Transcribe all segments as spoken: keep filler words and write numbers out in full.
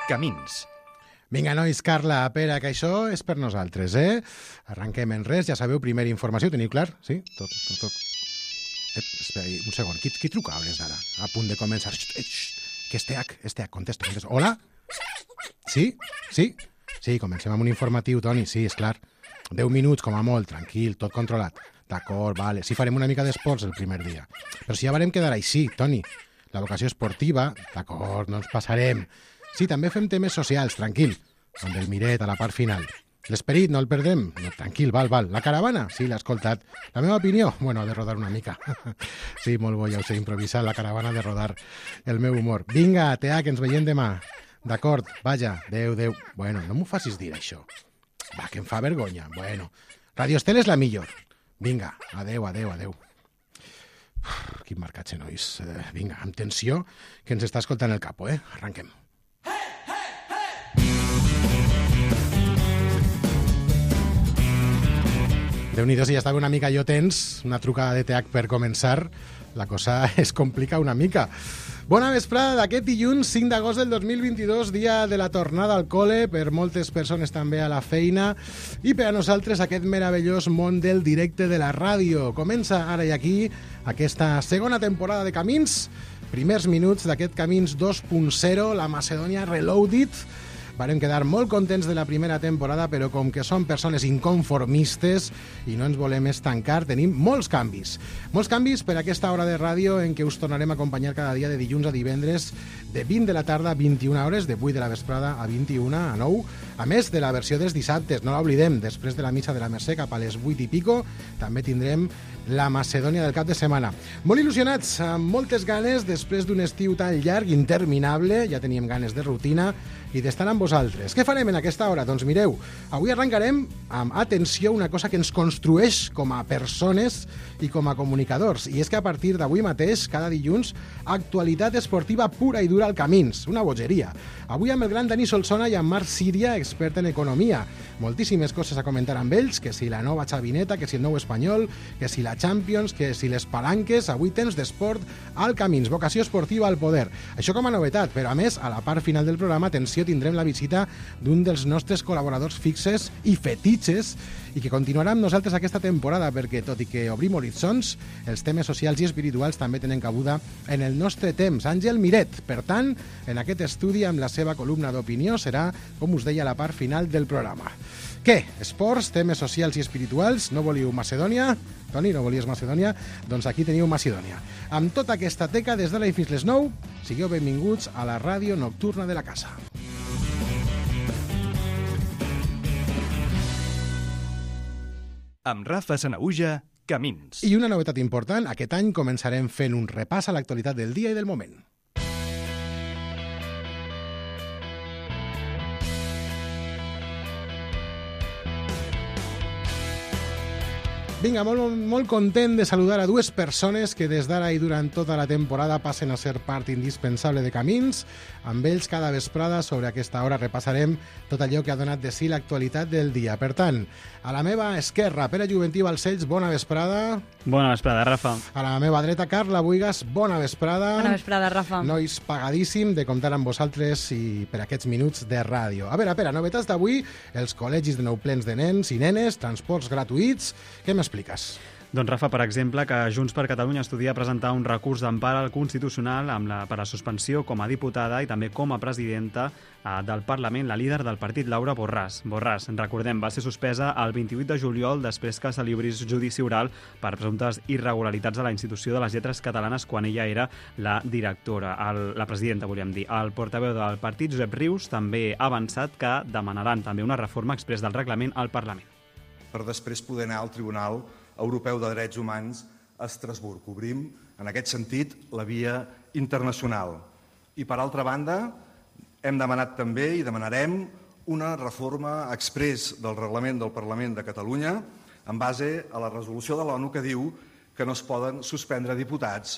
Camins. Vinga, nois, Carla, Pere, que això és per nosaltres, eh? Arrenquem en res, ja sabeu, primera informació, teniu clar? Sí? Tot, tot, tot. Et, espera, un segon, qui, qui truca a hores d'ara? A punt de començar. Xxt, xxt, que és T H, és T H, contesto, contesto. Hola? Sí? Sí? Sí, comencem amb un informatiu, Toni, sí, és clar. Deu minuts, com a molt, tranquil, tot controlat. D'acord, vale. Sí, farem una mica d'esports el primer dia. Però si ja varem quedar així, Toni. La vocació esportiva, d'acord, no ens passarem. Sí, també fem temes socials, tranquil. Amb el miret a la part final. L'esperit, no el perdem? No, tranquil, val, val. La caravana? Sí, l'ha escoltat. La meva opinió? Bueno, ha de rodar una mica. Sí, molt bo, ja ho sé, improvisar. La caravana ha de rodar el meu humor. Vinga, Tea, que ens veiem demà. D'acord, vaja, adeu, adeu. Bueno, no m'ho facis dir, això. Va, que em fa vergonya. Bueno, Radio Estel és la millor. Vinga, adeu, adeu, adeu. Uf, quin marcatge, nois. Eh, vinga, amb tensió, que ens està escoltant el capo, eh? Arranquem. Déu-n'hi-do, si ja estava una mica jo tens, una trucada de T H per començar, la cosa es complica una mica. Bona vesprada d'aquest dilluns cinc d'agost del dos mil vint-i-dos, dia de la tornada al col·le, per moltes persones també a la feina, i per a nosaltres aquest meravellós món del directe de la ràdio. Comença ara i aquí aquesta segona temporada de Camins, primers minuts d'aquest Camins dos punt zero, la Macedònia Reloaded. Varem quedar molt contents de la primera temporada, però com que som persones inconformistes i no ens volem estancar, tenim molts canvis. Molts canvis per a aquesta hora de ràdio en què us tornarem a acompanyar cada dia de dilluns a divendres, de vint de la tarda a vint-i-una hores, de vuit de la vesprada a vint-i-una a nou, a més de la versió dels dissabtes, no l'oblidem, després de la missa de la Mercè cap a les vuit i pico, també tindrem la Macedònia del cap de setmana. Molt il·lusionats, amb moltes ganes, després d'un estiu tan llarg, interminable, ja teníem ganes de rutina i d'estar amb vosaltres. Què farem en aquesta hora? Doncs mireu, avui arrencarem amb atenció una cosa que ens construeix com a persones i com a comunicadors, i és que a partir d'avui mateix, cada dilluns, actualitat esportiva pura i dura al Camins, una bogeria. Avui amb el gran Dani Solsona i amb Marc Síria, expert en economia. Moltíssimes coses a comentar amb ells, que si la nova xavineta, que si el nou espanyol, que si la Champions, que si les palanques. Avui temps d'esport al Camins, vocació esportiva al poder. Això com a novetat, però a més, a la part final del programa, atenció, tindrem la visita d'un dels nostres col·laboradors fixes i fetitxes i que continuarà amb nosaltres aquesta temporada, perquè tot i que obrim horitzons, els temes socials i espirituals també tenen cabuda en el nostre temps. Àngel Miret, per tant, en aquest estudi amb la seva columna d'opinió serà, com us deia, la part final del programa. Què? Esports, temes socials i espirituals? No volíeu Macedònia? Toni, no volies Macedònia? Doncs aquí teniu Macedònia. Amb tota aquesta teca, des de l'ahir fins les nou, sigueu benvinguts a la ràdio nocturna de la casa. Amb Rafa Sanaüja, Camins. I una novetat important, aquest any començarem fent un repàs a l'actualitat del dia i del moment. Vinga, molt, molt content de saludar a dues persones que des d'ara i durant tota la temporada passen a ser part indispensable de Camins. Amb ells cada vesprada sobre aquesta hora repassarem tot allò que ha donat de si l'actualitat del dia. Per tant, a la meva esquerra, Pere Juventí Balcells, bona vesprada. Bona vesprada, Rafa. A la meva dreta, Carla Buigas, bona vesprada. Bona vesprada, Rafa. Nois, pagadíssim de comptar amb vosaltres i per aquests minuts de ràdio. A veure, Pere, novetats d'avui, els col·legis de nou plens de nens i nenes, transports gratuïts. Què m'expliques? Doncs, Rafa, per exemple, que Junts per Catalunya estudia presentar un recurs d'empara al Constitucional amb la, per a suspensió com a diputada i també com a presidenta eh, del Parlament, la líder del partit, Laura Borràs. Borràs, recordem, va ser suspesa el vint-i-vuit de juliol després que se li obrís judici oral per presumptes irregularitats de la institució de les lletres catalanes quan ella era la directora, el, la presidenta, volíem dir. El portaveu del partit, Josep Rius, també ha avançat que demanaran també una reforma exprés del reglament al Parlament. Per després poder anar al Tribunal Europeu de Drets Humans a Estrasburg. Obrim, en aquest sentit, la via internacional. I, per altra banda, hem demanat també i demanarem una reforma exprés del reglament del Parlament de Catalunya en base a la resolució de l'ONU que diu que no es poden suspendre diputats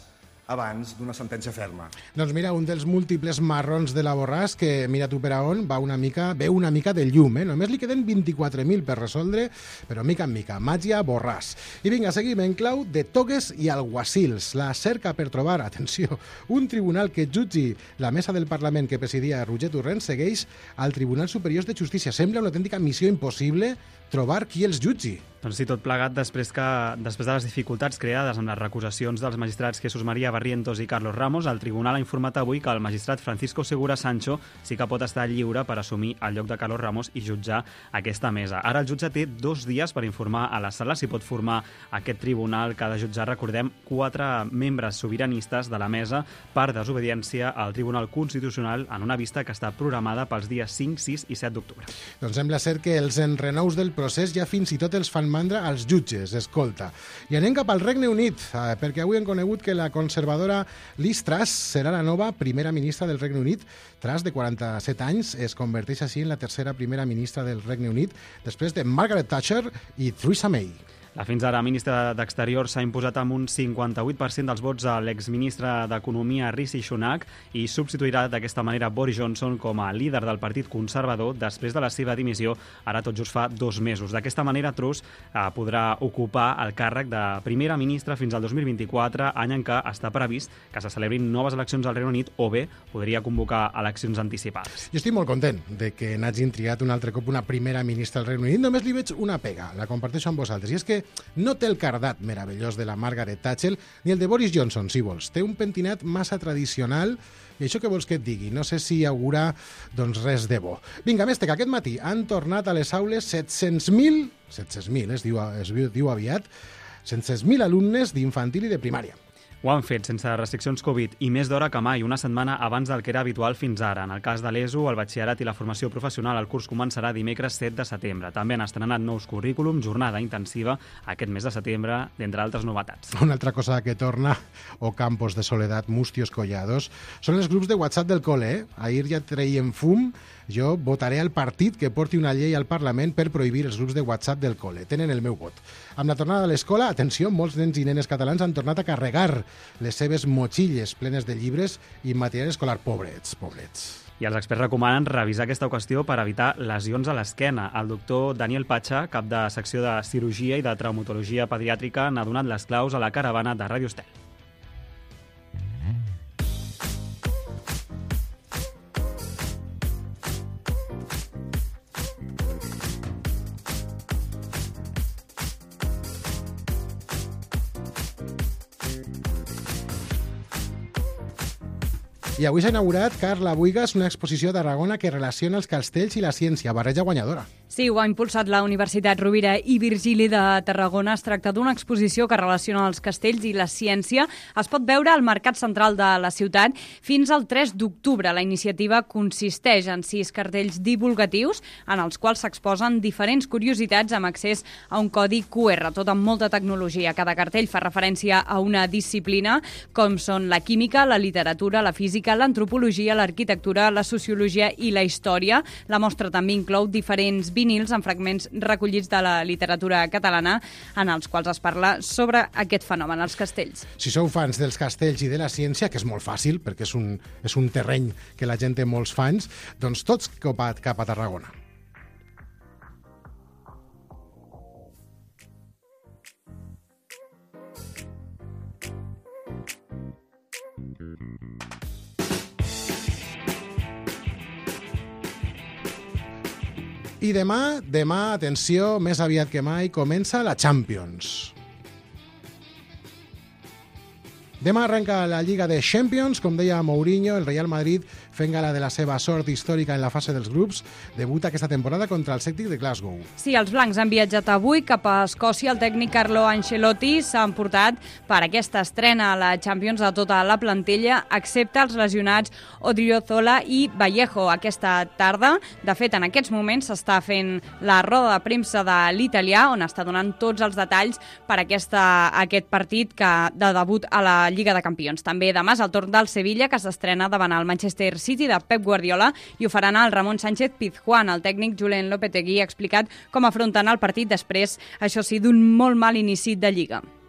abans d'una sentència ferma. Doncs mira, un dels múltiples marrons de la Borràs, que mira tu per a on, va una mica, veu una mica de llum, eh? Només li queden vint-i-quatre mil per resoldre, però mica en mica, màgia Borràs. I vinga, seguim en clau de togues i alguacils. La cerca per trobar, atenció, un tribunal que jutgi la mesa del Parlament que presidia Roger Torrent segueix al Tribunal Superior de Justícia. Sembla una autèntica missió impossible trobar qui els jutgi. Doncs sí, tot plegat després, que, després de les dificultats creades amb les recusacions dels magistrats Jesús María Barrientos i Carlos Ramos, el tribunal ha informat avui que el magistrat Francisco Segura Sancho sí que pot estar lliure per assumir el lloc de Carlos Ramos i jutjar aquesta mesa. Ara el jutge té dos dies per informar a la sala si pot formar aquest tribunal que ha de jutjar, recordem, quatre membres sobiranistes de la mesa per desobediència al Tribunal Constitucional en una vista que està programada pels dies cinc, sis i set d'octubre. Doncs sembla ser que els enrenous del procés ja fins i tot els fan mandra als jutges, escolta. I anem cap al Regne Unit, eh, perquè avui hem conegut que la conservadora Liz Truss serà la nova primera ministra del Regne Unit. Truss, de quaranta-set anys, es converteix així en la tercera primera ministra del Regne Unit, després de Margaret Thatcher i Theresa May. La fins ara ministra d'Exterior s'ha imposat amb un cinquanta-vuit per cent dels vots a l'exministre d'Economia Rishi Sunak i substituirà d'aquesta manera Boris Johnson com a líder del Partit Conservador després de la seva dimissió, ara tot just fa dos mesos. D'aquesta manera, Truss eh, podrà ocupar el càrrec de primera ministra fins al dos mil vint-i-quatre, any en què està previst que se celebrin noves eleccions al Regne Unit o bé podria convocar eleccions anticipades. Jo estic molt content de que n'hagin triat un altre cop una primera ministra del Regne Unit. Només li veig una pega, la comparteixo amb vosaltres, i és que no té el cardat meravellós de la Margaret Thatcher ni el de Boris Johnson, si vols. Té un pentinat massa tradicional i això que vols que et digui? No sé si hi haurà doncs, res de bo. Vinga, més que aquest matí han tornat a les aules set-cents mil, set-cents mil, es diu, es diu aviat, set-cents mil alumnes d'infantil i de primària. Ho han fet sense restriccions Covid i més d'hora que mai, una setmana abans del que era habitual fins ara. En el cas de l'E S O, el batxillerat i la formació professional, el curs començarà dimecres set de setembre. També han estrenat nous currículums, jornada intensiva aquest mes de setembre, d'entre altres novetats. Una altra cosa que torna, o campos de soledat, mustios collados, són els grups de WhatsApp del col·le. Eh? Ahir ja treien fum. Jo votaré al partit que porti una llei al Parlament per prohibir els grups de WhatsApp del col·le. Tenen el meu vot. Amb la tornada a l'escola, atenció, molts nens i nenes catalans han tornat a carregar les seves motxilles plenes de llibres i material escolar. Pobrets, pobrets. I els experts recomanen revisar aquesta qüestió per evitar lesions a l'esquena. El doctor Daniel Pacha, cap de secció de cirurgia i de traumatologia pediàtrica, n'ha donat les claus a la caravana de Ràdio Estel. I avui s'ha inaugurat, Carla Buigas, una exposició a Tarragona que relaciona els castells i la ciència, barreja guanyadora. Sí, ho ha impulsat la Universitat Rovira i Virgili de Tarragona. Es tracta d'una exposició que relaciona els castells i la ciència. Es pot veure al Mercat Central de la ciutat fins al tres d'octubre. La iniciativa consisteix en sis cartells divulgatius en els quals s'exposen diferents curiositats amb accés a un codi Q R, tot amb molta tecnologia. Cada cartell fa referència a una disciplina, com són la química, la literatura, la física, l'antropologia, l'arquitectura, la sociologia i la història. La mostra també inclou diferents vinils amb fragments recollits de la literatura catalana en els quals es parla sobre aquest fenomen, els castells. Si sou fans dels castells i de la ciència, que és molt fàcil, perquè és un, és un terreny que la gent té molts fans, doncs tots copat cap a Tarragona. I demà, demà, atenció, més aviat que mai, comença la Champions. Demà arrenca la Lliga de Champions, com deia Mourinho, el Real Madrid fent gala de la seva sort històrica en la fase dels grups, debuta aquesta temporada contra el Celtic de Glasgow. Sí, els blancs han viatjat avui cap a Escòcia. El tècnic Carlo Ancelotti s'ha emportat per aquesta estrena a la Champions de tota la plantilla, excepte els lesionats Odriozola i Vallejo. Aquesta tarda, de fet, en aquests moments s'està fent la roda de premsa de l'italià, on està donant tots els detalls per aquesta, aquest partit que, de debut a la Lliga de Campions. També demà és el torn del Sevilla, que s'estrena davant el Manchester City de Pep Guardiola, i ho faran el Ramon Sánchez Pizjuán. El tècnic Julen Lopetegui ha explicat com afronten el partit després, això sí, d'un molt mal inici de Lliga.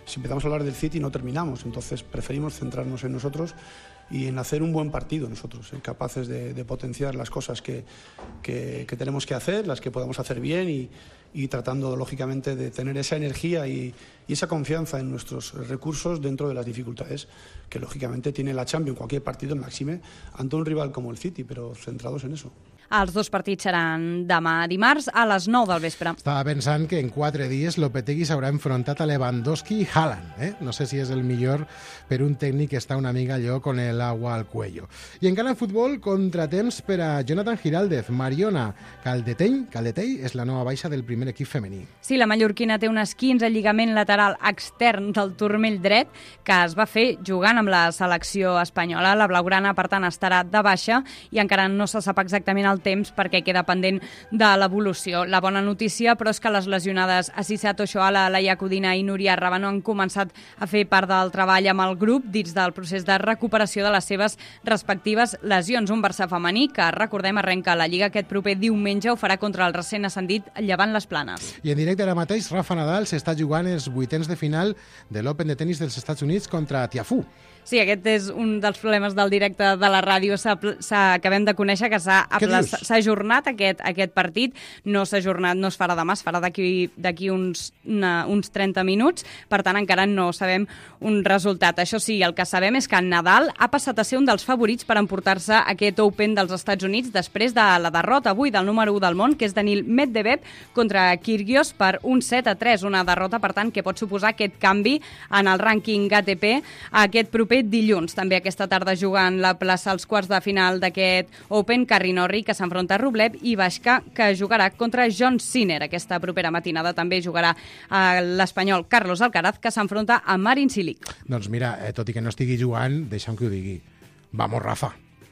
si empezamos a hablar del City no terminamos, entonces preferimos centrarnos en nosotros y en hacer un buen partido nosotros, ser capaces de, de potenciar las cosas que, que, que tenemos que hacer, las que podamos hacer bien y, y tratando lógicamente de tener esa energía y, y esa confianza en nuestros recursos dentro de las dificultades que lógicamente tiene la Champions, cualquier partido máxime ante un rival como el City, pero centrados en eso. Els dos partits seran demà dimarts a les nou del vespre. Estava pensant que en quatre dies Lopetegui s'haurà enfrontat a Lewandowski i Haaland. Eh? No sé si és el millor per un tècnic que està una mica allò con el agua al cuello. I encara en futbol, contratemps per a Jonathan Giraldez. Mariona Caldeteny, Caldetey és la nova baixa del primer equip femení. Sí, la mallorquina té un esquinç al lligament lateral extern del turmell dret que es va fer jugant amb la selecció espanyola. La blaugrana, per tant, estarà de baixa i encara no se sap exactament el temps perquè queda pendent de l'evolució. La bona notícia, però, és que les lesionades Assisat Oshoala, Laia Codina i Núria Rabano han començat a fer part del treball amb el grup dins del procés de recuperació de les seves respectives lesions. Un Barça femení que, recordem, arrenca la Lliga aquest proper diumenge, ho farà contra el recent ascendit Llevant les Planes. I en directe ara mateix, Rafa Nadal s'està jugant els vuitens de final de l'Open de tenis dels Estats Units contra Tiafoe. Sí, aquest és un dels problemes del directe de la ràdio. Acabem de conèixer que s'ha ajornat aquest, aquest partit. No s'ha ajornat, no es farà demà, es farà d'aquí uns, uns trenta minuts. Per tant, encara no sabem un resultat. Això sí, el que sabem és que Nadal ha passat a ser un dels favorits per emportar-se aquest Open dels Estats Units després de la derrota avui del número u del món, que és Daniil Medvedev, contra Kyrgios per un set a tres. Una derrota, per tant, que pot suposar aquest canvi en el rànquing A T P aquest proper dilluns. També aquesta tarda jugant la plaça als quarts de final d'aquest Open, Carrinorri, que s'enfronta a Rublev, i Baixka, que jugarà contra John Sinner. Aquesta propera matinada també jugarà l'espanyol Carlos Alcaraz, que s'enfronta a Marin Cilic. Doncs mira, eh, tot i que no estigui jugant, deixa'm que ho digui. Vamos, Rafa.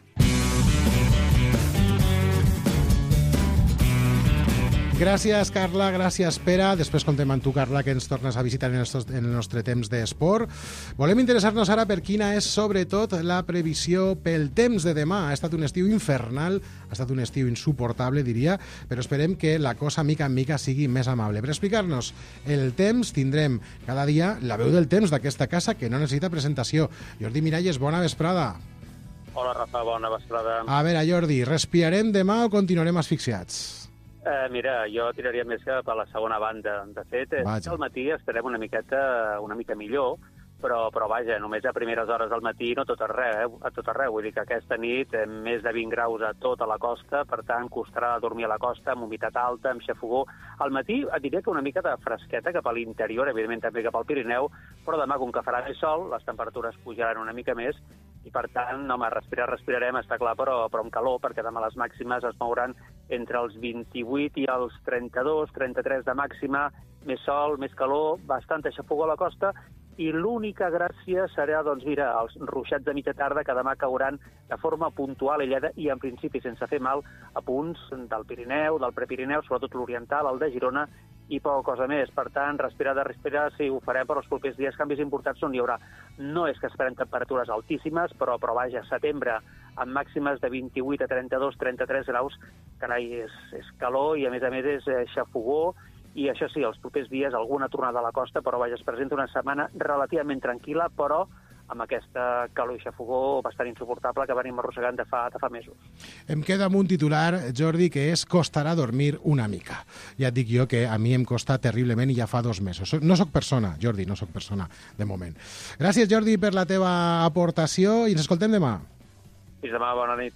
Gràcies, Carla, gràcies, Pere. Després contem amb tu, Carla, que ens tornes a visitar en el, en el nostre temps d'esport. Volem interessar-nos ara per quina és, sobretot, la previsió pel temps de demà. Ha estat un estiu infernal, ha estat un estiu insuportable, diria, però esperem que la cosa, mica en mica, sigui més amable. Per explicar-nos el temps, tindrem cada dia la veu del temps d'aquesta casa, que no necessita presentació. Jordi Miralles, bona vesprada. Hola, Rafa, bona vesprada. A veure, Jordi, respirarem demà o continuarem asfixiats? Eh, mira, jo tiraria més que per la segona banda. De fet, al matí estarem una miqueta, una mica millor, però, però vaja, només a primeres hores del matí no tot arreu, eh? a tot arreu. Vull dir que aquesta nit eh, més de vint graus a tota la costa, per tant, costarà dormir a la costa amb humitat alta, amb xafogó. Al matí et diria que una mica de fresqueta cap a l'interior, evidentment també cap al Pirineu, però demà, com que farà més sol, les temperatures pujaran una mica més i, per tant, home, respirar, respirarem, està clar, però, però amb calor, perquè demà les màximes es mouran entre els vint-i-vuit i els trenta-dos, trenta-tres de màxima, més sol, més calor, bastanta xafogó a la costa, i l'única gràcia serà, doncs mira, els ruixats de mitja tarda que demà cauran de forma puntual, aïllada i en principi sense fer mal a punts del Pirineu, del Prepirineu, sobretot l'oriental, el de Girona, i poca cosa més. Per tant, respirar de respirar, sí, ho farem, però els propers dies canvis importants on hi haurà. No és que esperem temperatures altíssimes, però, però vaja, setembre, amb màximes de vint-i-vuit a trenta-dos, trenta-tres graus, carai, és, és calor i a més a més és eh, xafogó. I això sí, els propers dies alguna tornada a la costa, però vaja, es presenta una setmana relativament tranquil·la, però amb aquesta calor i xafogó bastant insuportable que venim arrossegant de fa, de fa mesos. Em queda amb un titular, Jordi, que és costarà dormir una mica. Ja et dic jo que a mi em costa terriblement i ja fa dos mesos. No sóc persona, Jordi, no sóc persona, de moment. Gràcies, Jordi, per la teva aportació i ens escoltem demà. Fins demà, bona nit.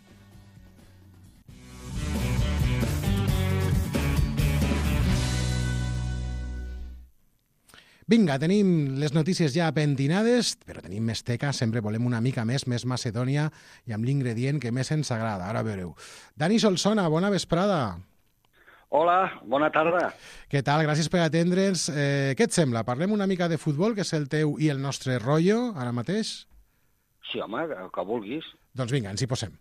Vinga, tenim les notícies ja pentinades, però tenim més teca, sempre volem una mica més, més Macedònia, i amb l'ingredient que més ens agrada, ara veureu. Dani Solsona, bona vesprada. Hola, bona tarda. Què tal? Gràcies per atendre'ns. Eh, què et sembla? Parlem una mica de futbol, que és el teu i el nostre rotllo, ara mateix? Sí, home, que, que vulguis. Doncs vinga, ens hi posem.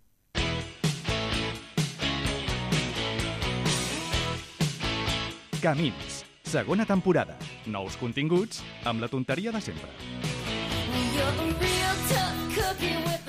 Camins. Segona temporada. Nous continguts amb la tonteria de sempre.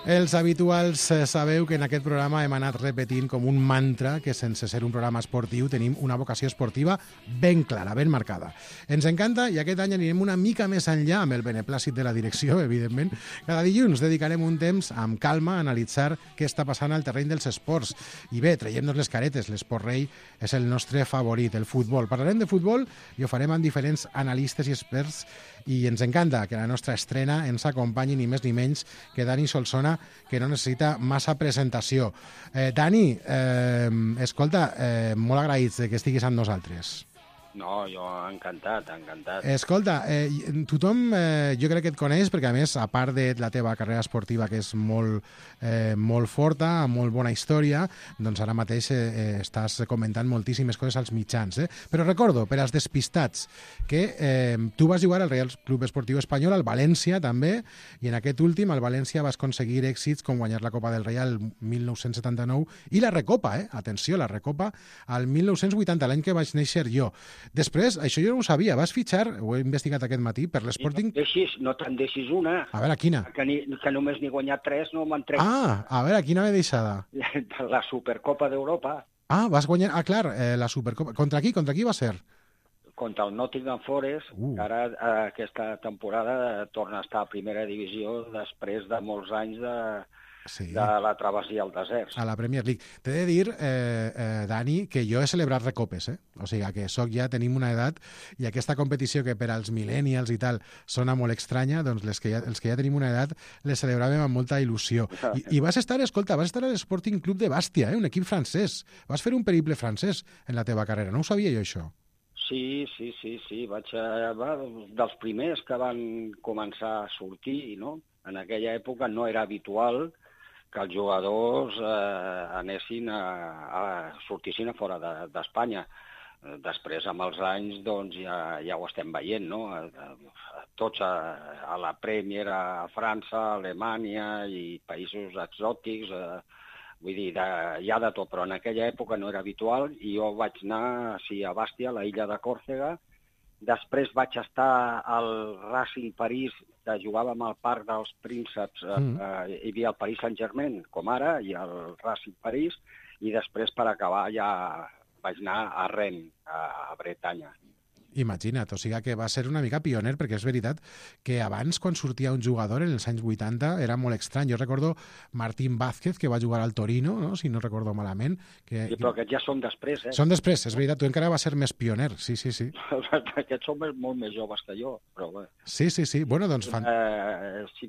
Els habituals sabeu que en aquest programa hem anat repetint com un mantra que sense ser un programa esportiu tenim una vocació esportiva ben clara, ben marcada. Ens encanta i aquest any anirem una mica més enllà amb el beneplàcit de la direcció, evidentment. Cada dilluns dedicarem un temps amb calma a analitzar què està passant al terreny dels esports. I bé, traiem-nos les caretes, l'esport rei és el nostre favorit, el futbol. Parlarem de futbol i ho farem amb diferents analistes i experts i ens encanta que la nostra estrena ens acompanyi ni més ni menys que Dani Solsona, que no necessita massa presentació. Eh, Dani, eh, escolta, eh, molt agraïts que estiguis amb nosaltres. No, jo encantat, encantat. Escolta, eh, tothom eh, jo crec que et coneix perquè, a més, a part de la teva carrera esportiva, que és molt, eh, molt forta, amb molt bona història, doncs ara mateix eh, estàs comentant moltíssimes coses als mitjans. Eh? Però recordo, per als despistats, que eh, tu vas jugar al Real Club Esportiu Espanyol, al València també, i en aquest últim, al València, vas aconseguir èxits com guanyar la Copa del Rei al mil nou-cents setanta-nou i la Recopa, eh? Atenció, la Recopa al mil nou-cents vuitanta, l'any que vaig néixer jo. Després, això jo no ho sabia, vas fitxar, ho he investigat aquest matí, per l'Sporting... No, deixis, no te'n deixis una. A veure, quina? Que, ni, que només n'hi he guanyat tres, no me'n trec. Ah, a veure, quina m'he deixada? La Supercopa d'Europa. Ah, vas guanyar... Ah, clar, eh, la Supercopa... Contra qui? Contra qui va ser? Contra el Nottingham Forest, uh. que ara eh, aquesta temporada torna a estar a primera divisió després de molts anys de... Sí. de la travessia al desert. A la Premier League. T'he de dir, eh, eh, Dani, que jo he celebrat recopes, eh? O sigui, que soc ja, tenim una edat, i aquesta competició que per als millennials i tal sona molt estranya, doncs les que ja, els que ja tenim una edat les celebràvem amb molta il·lusió. I, i vas estar, escolta, vas estar a l'Sporting Club de Bàstia, eh? Un equip francès. Vas fer un periple francès en la teva carrera. No ho sabia jo, això. Sí, sí, sí, sí. Vaig a, va, dels primers que van començar a sortir, no? En aquella època no era habitual que els jugadors eh, anessin a, a sortissin a fora d'Espanya. De, Després, amb els anys, doncs, ja, ja ho estem veient, no? A, a, tots a, a la Premier, a França, a Alemanya i països exòtics, eh, vull dir, de, hi ha de tot, però en aquella època no era habitual i jo vaig anar sí, a Bàstia, a la illa de Còrsega. Després vaig estar al Racing París, que jugàvem al Parc dels Prínceps, mm. eh, hi havia el Paris Saint-Germain, com ara, i el Racing París, i després, per acabar, ja vaig anar a Rennes, a Bretanya. Imagina't, o sigui que va ser una mica pioner, perquè és veritat que abans, quan sortia un jugador en els anys vuitanta, era molt estrany. Jo recordo Martín Vázquez, que va jugar al Torino, no? Si no recordo malament. Que... Sí, però aquests ja són després, eh? Són després, és veritat. Tu encara vas ser més pioner, sí, sí, sí. Aquests són molt més joves que jo, però bé. Sí, sí, sí. Bueno, doncs fan... Eh, sí,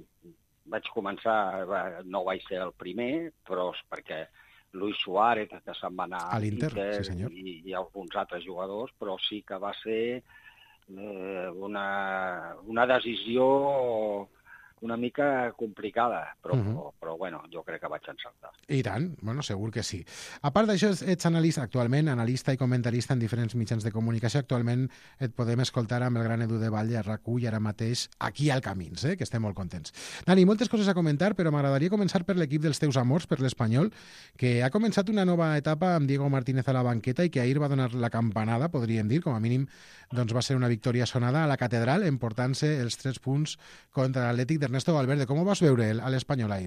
vaig començar, no vaig ser el primer, però és perquè Luis Suárez, que se'n va anar a l'Inter, sí, senyor. I, i alguns altres jugadors, però sí que va ser eh, una, una decisió una mica complicada, però, uh-huh. però, però bueno, jo crec que vaig encertar. I tant, bueno, segur que sí. A part d'això, ets analista actualment, analista i comentarista en diferents mitjans de comunicació. Actualment et podem escoltar amb el gran Edu de Valle a RAC u i ara mateix aquí al Camins, eh, que estem molt contents. Dani, moltes coses a comentar, però m'agradaria començar per l'equip dels teus amors, per l'Espanyol, que ha començat una nova etapa amb Diego Martínez a la banqueta i que ahir va donar la campanada, podríem dir, com a mínim doncs va ser una victòria sonada a la Catedral, emportant-se els tres punts contra l'Atlètic d'Ernesto Valverde. Com ho vas veure a l'Espanyol ahir?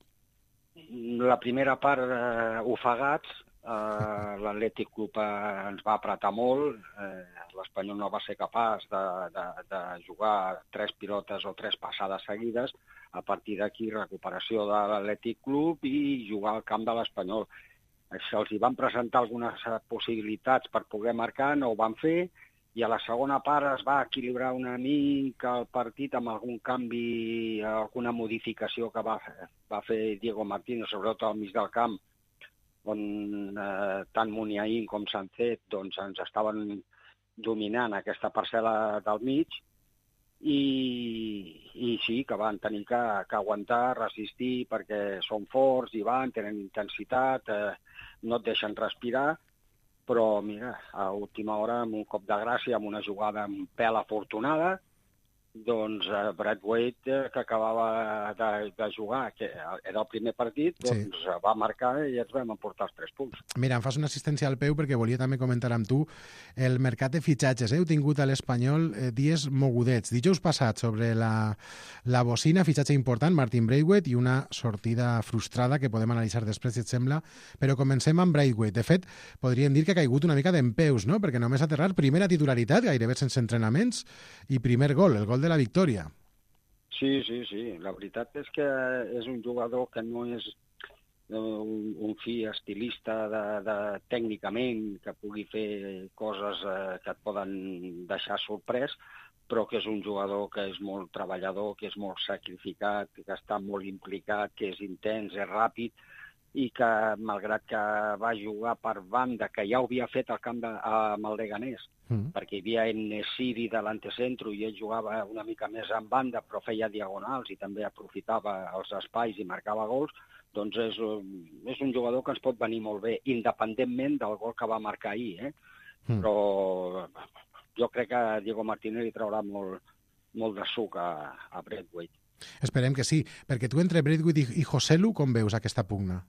La primera part eh, ofegats, eh, l'Atlètic Club eh, ens va apretar molt, eh, l'Espanyol no va ser capaç de, de, de jugar tres pilotes o tres passades seguides. A partir d'aquí, recuperació de l'Atlètic Club i jugar al camp de l'Espanyol. Se'ls hi van presentar algunes possibilitats per poder marcar, no ho van fer, i a la segona part es va equilibrar una mica el partit amb algun canvi, alguna modificació que va, va fer Diego Martínez, sobretot al mig del camp, on eh, tant Muniain com Sancet doncs, ens estaven dominant aquesta parcel·la del mig, i, i sí, que van tenir que, que aguantar, resistir, perquè són forts i van, tenen intensitat, eh, no et deixen respirar, però mira, a última hora, amb un cop de gràcia, amb una jugada un pèl afortunada, doncs uh, Braithwaite, que acabava de, de jugar, que era el primer partit, doncs sí. va marcar i ens vam emportar els tres punts. Mira, em fas una assistència al peu perquè volia també comentar amb tu el mercat de fitxatges. Heu tingut a l'Espanyol eh, dies mogudets. Dijous passat, sobre la, la bocina, fitxatge important, Martin Braithwaite, i una sortida frustrada que podem analitzar després, si et sembla. Però comencem amb Braithwaite. De fet, podríem dir que ha caigut una mica d'empeus, no? Perquè només aterrar, primera titularitat, gairebé sense entrenaments, i primer gol, el gol de la victòria. Sí, sí, sí. La veritat és que és un jugador que no és un, un fi estilista de, de, tècnicament, que pugui fer coses eh, que et poden deixar sorprès, però que és un jugador que és molt treballador, que és molt sacrificat, que està molt implicat, que és intens, és ràpid, i que, malgrat que va jugar per banda, que ja ho havia fet al camp de, amb el Leganés, mm. perquè hi havia Enesiri de l'antecentro i ell jugava una mica més en banda, però feia diagonals i també aprofitava els espais i marcava gols, doncs és, és un jugador que ens pot venir molt bé, independentment del gol que va marcar ahir. Eh? Mm. Però jo crec que Diego Martínez li traurà molt, molt de suc a, a Braithwaite. Esperem que sí, perquè tu entre Braithwaite i, i Joselu, com veus aquesta pugna?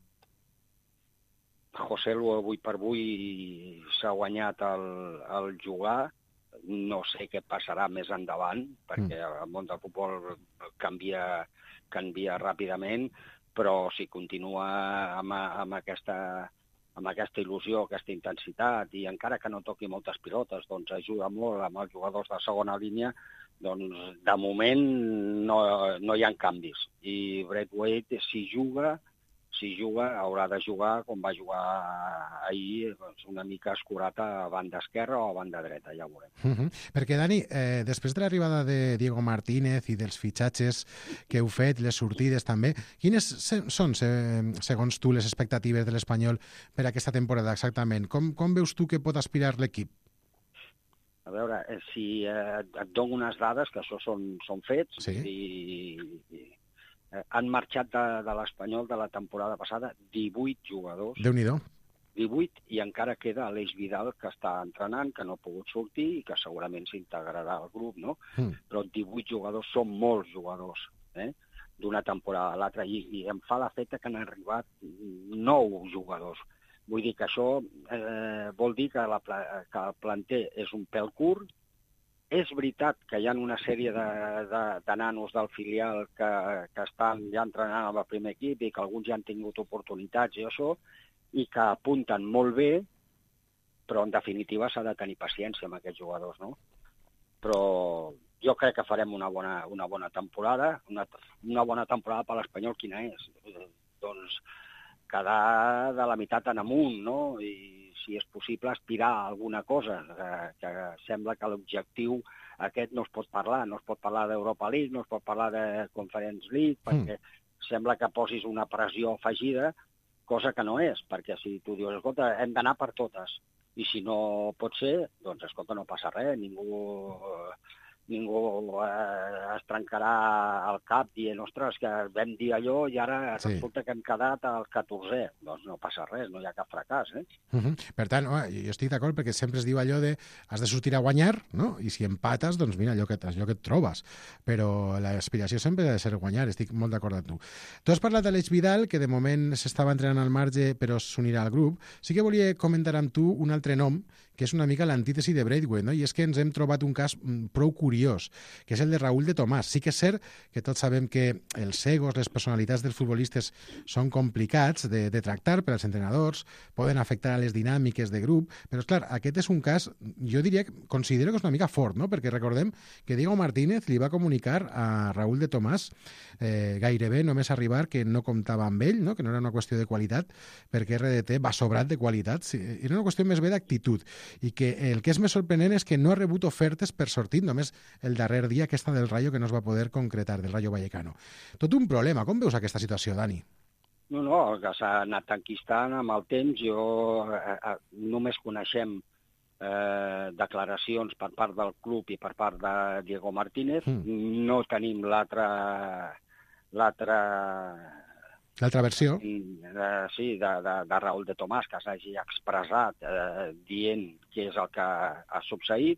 Joselu avui per avui s'ha guanyat el, el jugar. No sé què passarà més endavant, perquè mm. el món del futbol canvia, canvia ràpidament, però si continua amb, amb, aquesta, amb aquesta il·lusió, aquesta intensitat, i encara que no toqui moltes pilotes, doncs ajuda molt amb els jugadors de segona línia, doncs de moment no, no hi ha canvis. I Braithwaite, si juga, si juga, haurà de jugar com va jugar ahir, doncs una mica escurat a banda esquerra o a banda dreta, ja ho veurem. Uh -huh. Perquè, Dani, eh, després de l'arribada de Diego Martínez i dels fitxatges que heu fet, les sortides també, quines se són, se segons tu, les expectatives de l'Espanyol per a aquesta temporada exactament? Com, com veus tu que pot aspirar l'equip? A veure, si eh, et dono unes dades, que això són, són fets, sí. i... i Eh, han marxat de, de l'Espanyol de la temporada passada divuit jugadors. Déu-n'hi-do. divuit, i encara queda Aleix Vidal, que està entrenant, que no ha pogut sortir i que segurament s'integrarà al grup, no? Mm. Però divuit jugadors són molts jugadors, eh? D'una temporada a l'altra, i, i em fa l'efecte que han arribat nou jugadors. Vull dir que això eh, vol dir que, la, que el planter és un pèl curt. És veritat que hi ha una sèrie de, de, de nanos del filial que, que estan ja entrenant amb el primer equip i que alguns ja han tingut oportunitats i això, i que apunten molt bé, però en definitiva s'ha de tenir paciència amb aquests jugadors, no? Però jo crec que farem una bona, una bona temporada. Una, una bona temporada per l'Espanyol quina és? Doncs quedar de la meitat en amunt, no? I si és possible, aspirar a alguna cosa, que, que sembla que l'objectiu aquest no es pot parlar. No es pot parlar d'Europa League, no es pot parlar de Conference League, perquè mm. sembla que posis una pressió afegida, cosa que no és, perquè si tu dius, escolta, hem d'anar per totes, i si no pot ser, doncs, escolta, no passa res, ningú... ningú eh, es trencarà el cap dient, ostres, que vam dir allò i ara sí. resulta que hem quedat al catorzè. Doncs no passa res, no hi ha cap fracàs. Eh? Uh -huh. Per tant, oh, jo estic d'acord perquè sempre es diu allò de has de sortir a guanyar, no? I si empates, doncs mira, allò que, allò que et trobes. Però l'aspiració sempre ha de ser guanyar, estic molt d'acord amb tu. Tu has parlat d'Aleix Vidal, que de moment s'estava entrenant al marge però s'unirà al grup. Sí que volia comentar amb tu un altre nom, que és una mica l'antítesi de Braithwaite, no? I és que ens hem trobat un cas prou curiós, que és el de Raúl de Tomàs. Sí que és cert que tots sabem que els egos, les personalitats dels futbolistes són complicats de, de tractar per als entrenadors, poden afectar a les dinàmiques de grup, però, clar, aquest és un cas, jo diria, considero que és una mica fort, no? Perquè recordem que Diego Martínez li va comunicar a Raúl de Tomàs eh, gairebé només arribar que no comptava amb ell, no? Que no era una qüestió de qualitat, perquè R D T va sobrat de qualitat, sí, era una qüestió més bé d'actitud, i que el que és més sorprenent és que no ha rebut ofertes per sortir, només el darrer dia aquesta del Rayo que no es va poder concretar, del Rayo Vallecano. Tot un problema. Com veus aquesta situació, Dani? No, no, que s'ha anat enquistant amb el temps. Jo eh, eh, només coneixem eh, declaracions per part del club i per part de Diego Martínez. Mm. No tenim l'altra... l'altra... L'altra versió? Eh, sí, de, de, de Raúl de Tomàs, que s'hagi expressat eh, dient què és el que ha succeït,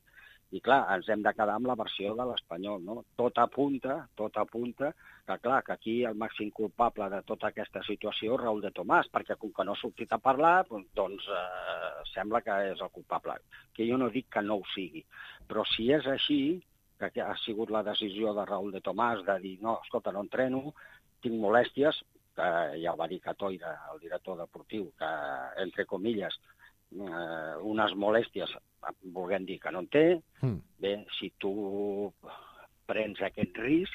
I, clar, ens hem de quedar amb la versió de l'Espanyol, no? Tot apunta, tot apunta, que, clar, que aquí el màxim culpable de tota aquesta situació és Raúl de Tomàs, perquè com que no ha sortit a parlar, doncs eh, sembla que és el culpable. Que jo no dic que no ho sigui, però si és així, que ha sigut la decisió de Raúl de Tomàs de dir, no, escolta, no entreno, tinc molèsties, que ja ho va dir Catoira, el director deportiu, que, entre comilles, eh, unes molèsties volguem dir que no en té, mm. bé, si tu prens aquest risc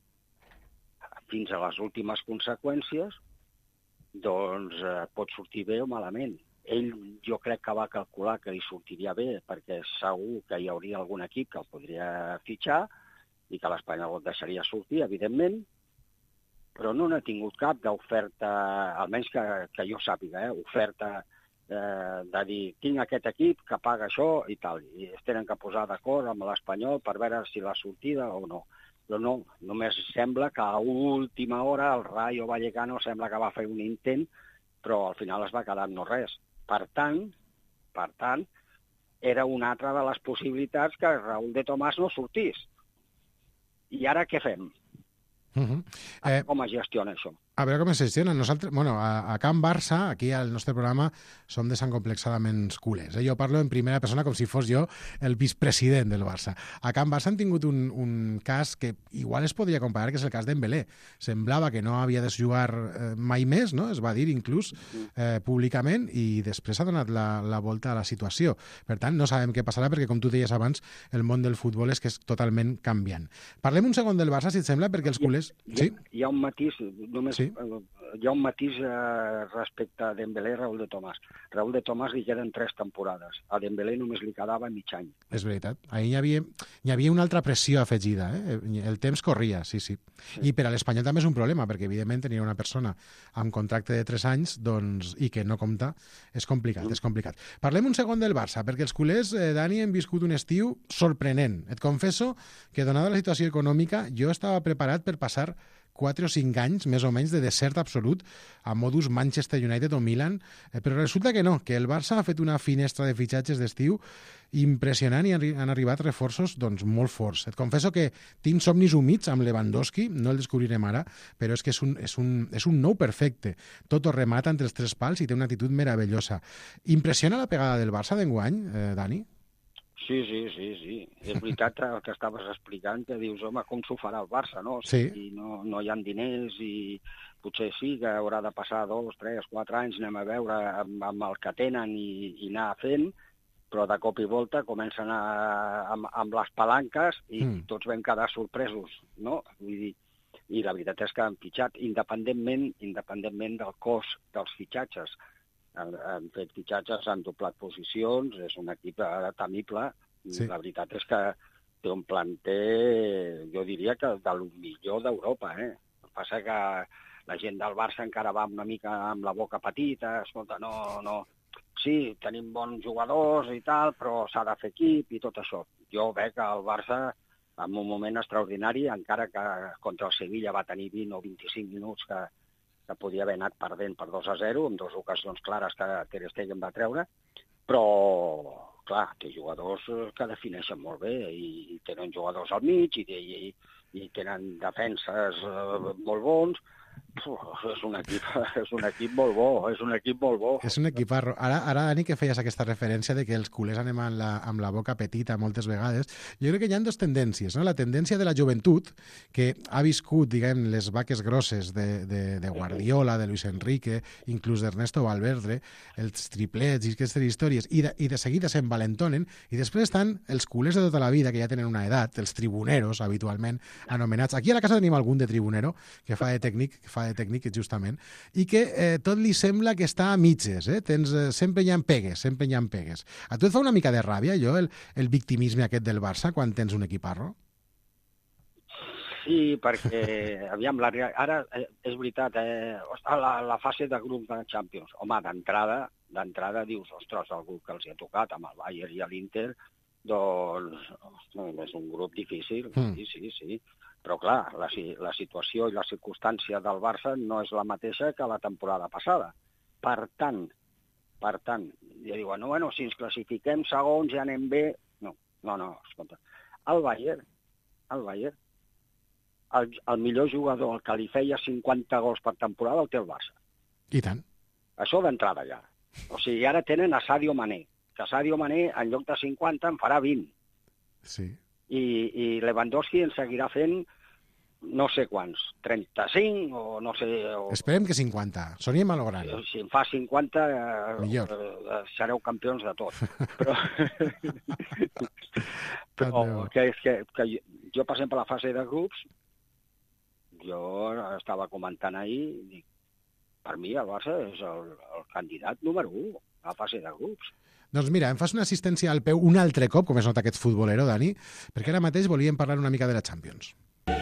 fins a les últimes conseqüències, doncs eh, pot sortir bé o malament. Ell jo crec que va calcular que li sortiria bé, perquè segur que hi hauria algun equip que el podria fitxar i que l'Espanyol el deixaria sortir, evidentment, però no n'ha tingut cap d'oferta, almenys que, que jo sàpiga, eh, oferta Eh, de dir, tinc aquest equip que paga això i tal, i es tenen que posar d'acord amb l'Espanyol per veure si la sortida o no. Però no, només sembla que a última hora el Rayo Vallecano sembla que va fer un intent, però al final es va quedar amb no res. Per tant, per tant, era una altra de les possibilitats que Raúl de Tomàs no sortís. I ara què fem? Uh-huh. eh... Com es gestiona això? A veure com es gestiona. Nosaltres, bueno, a, a Can Barça, aquí al nostre programa, som desencomplexadament culers. Eh? Jo parlo en primera persona com si fos jo el vicepresident del Barça. A Can Barça han tingut un, un cas que igual es podria comparar, que és el cas d'Embelé. Semblava que no havia de jugar eh, mai més, no? Es va dir inclús eh, públicament, i després ha donat la, la volta a la situació. Per tant, no sabem què passarà, perquè, com tu deies abans, el món del futbol és que és totalment canviant. Parlem un segon del Barça, si et sembla, perquè els culers... Hi ha, sí? hi ha un matís, només... Sí. Hi ha un matís eh, respecte a Dembélé i Raúl de Tomàs. Raúl de Tomàs li queden tres temporades. A Dembélé només li quedava mig any. És veritat. Ahir hi havia, hi havia una altra pressió afegida. Eh? El temps corria, sí, sí, sí. I per a l'Espanyol també és un problema, perquè evidentment tenir una persona amb contracte de tres anys doncs, i que no compta és complicat, mm. és complicat. Parlem un segon del Barça, perquè els culers, eh, Dani, hem viscut un estiu sorprenent. Et confesso que, donada la situació econòmica, jo estava preparat per passar quatre o cinc anys, més o menys, de desert absolut a modus Manchester United o Milan, eh, però resulta que no, que el Barça ha fet una finestra de fitxatges d'estiu impressionant i han arribat reforços doncs, molt forts. Et confesso que tinc somnis humits amb Lewandowski, no el descobrirem ara, però és que és un, és un, és un nou perfecte. Tot ho remata entre els tres pals i té una actitud meravellosa. Impressiona la pegada del Barça d'enguany, eh, Dani? Sí, sí, sí, sí. És veritat el que estaves explicant, que dius, home, com s'ho farà el Barça, no? Sí. Si no, no hi ha diners i potser sí que haurà de passar dos, tres, quatre anys, anem a veure amb, amb el que tenen i, i anar fent, però de cop i volta comencen a, amb, amb les palanques i mm. tots vam quedar sorpresos, no? Vull dir, i la veritat és que han fitxat, independentment, independentment del cost dels fitxatges. Han, han fet fitxatges, han doblat posicions, és un equip temible. Sí. La veritat és que té un planter, jo diria que del millor d'Europa. Eh? El que passa que la gent del Barça encara va una mica amb la boca petita, escolta, no, no... Sí, tenim bons jugadors i tal, però s'ha de fer equip i tot això. Jo veig que el Barça, en un moment extraordinari, encara que contra el Sevilla va tenir vint o vint-i-cinc minuts que que podia haver anat perdent per dos a zero, amb dues ocasions clares que Ter Stegen va treure, però, clar, té jugadors que defineixen molt bé, i tenen jugadors al mig, i, i, i tenen defenses molt bons. Uf, és un equip, és un equip molt bo, és un equip molt bo. És un equiparro. Ara, ara Dani, que feies aquesta referència de que els culers anem amb la, amb la boca petita moltes vegades, jo crec que hi ha dues tendències, no? La tendència de la joventut, que ha viscut, diguem, les vaques grosses de, de, de Guardiola, de Luis Enrique, inclús d'Ernesto Valverde, els triplets i aquestes històries, i de, i de seguida s'envalentonen, i després estan els culers de tota la vida, que ja tenen una edat, els tribuneros, habitualment anomenats. Aquí a la casa tenim algun de tribunero, que fa de tècnic, que fa de tècnic, justament, i que eh, tot li sembla que està a mitges, eh? Tens, eh, sempre hi ha pegues, sempre hi ha pegues. A tu et fa una mica de ràbia, jo, el, el victimisme aquest del Barça, quan tens un equiparro? Sí, perquè, aviam, la, ara eh, és veritat, eh, la, la fase de grup de Champions, home, d'entrada, d'entrada dius, ostres, algú que els hi ha tocat amb el Bayern i l'Inter, doncs, ostres, és un grup difícil, mm. sí, sí, sí. Però, clar, la, la situació i la circumstància del Barça no és la mateixa que la temporada passada. Per tant, per tant, ja diuen, no, bueno, si ens classifiquem segons ja anem bé. No, No, no, escolta. El Bayern, el Bayern, el, el millor jugador, el que li feia cinquanta gols per temporada, el té el Barça. I tant. Això d'entrada ja. O sigui, ara tenen a Sadio Mané, que Sadio Mané, en lloc de cinquanta, en farà vint. Sí. I, i Lewandowski en seguirà fent no sé quants, trenta-cinc o no sé... O... Esperem que cinquanta, soníem a lo gran. Si en fa cinquanta, eh, eh, sereu campions de tot. Però, però que, que, que jo passem per la fase de grups, jo estava comentant ahir, dic, per mi el Barça és el, el candidat número u a la fase de grups. Doncs mira, em fas una assistència al peu un altre cop, com es nota aquest futbolero, Dani, perquè ara mateix volíem parlar una mica de la Champions.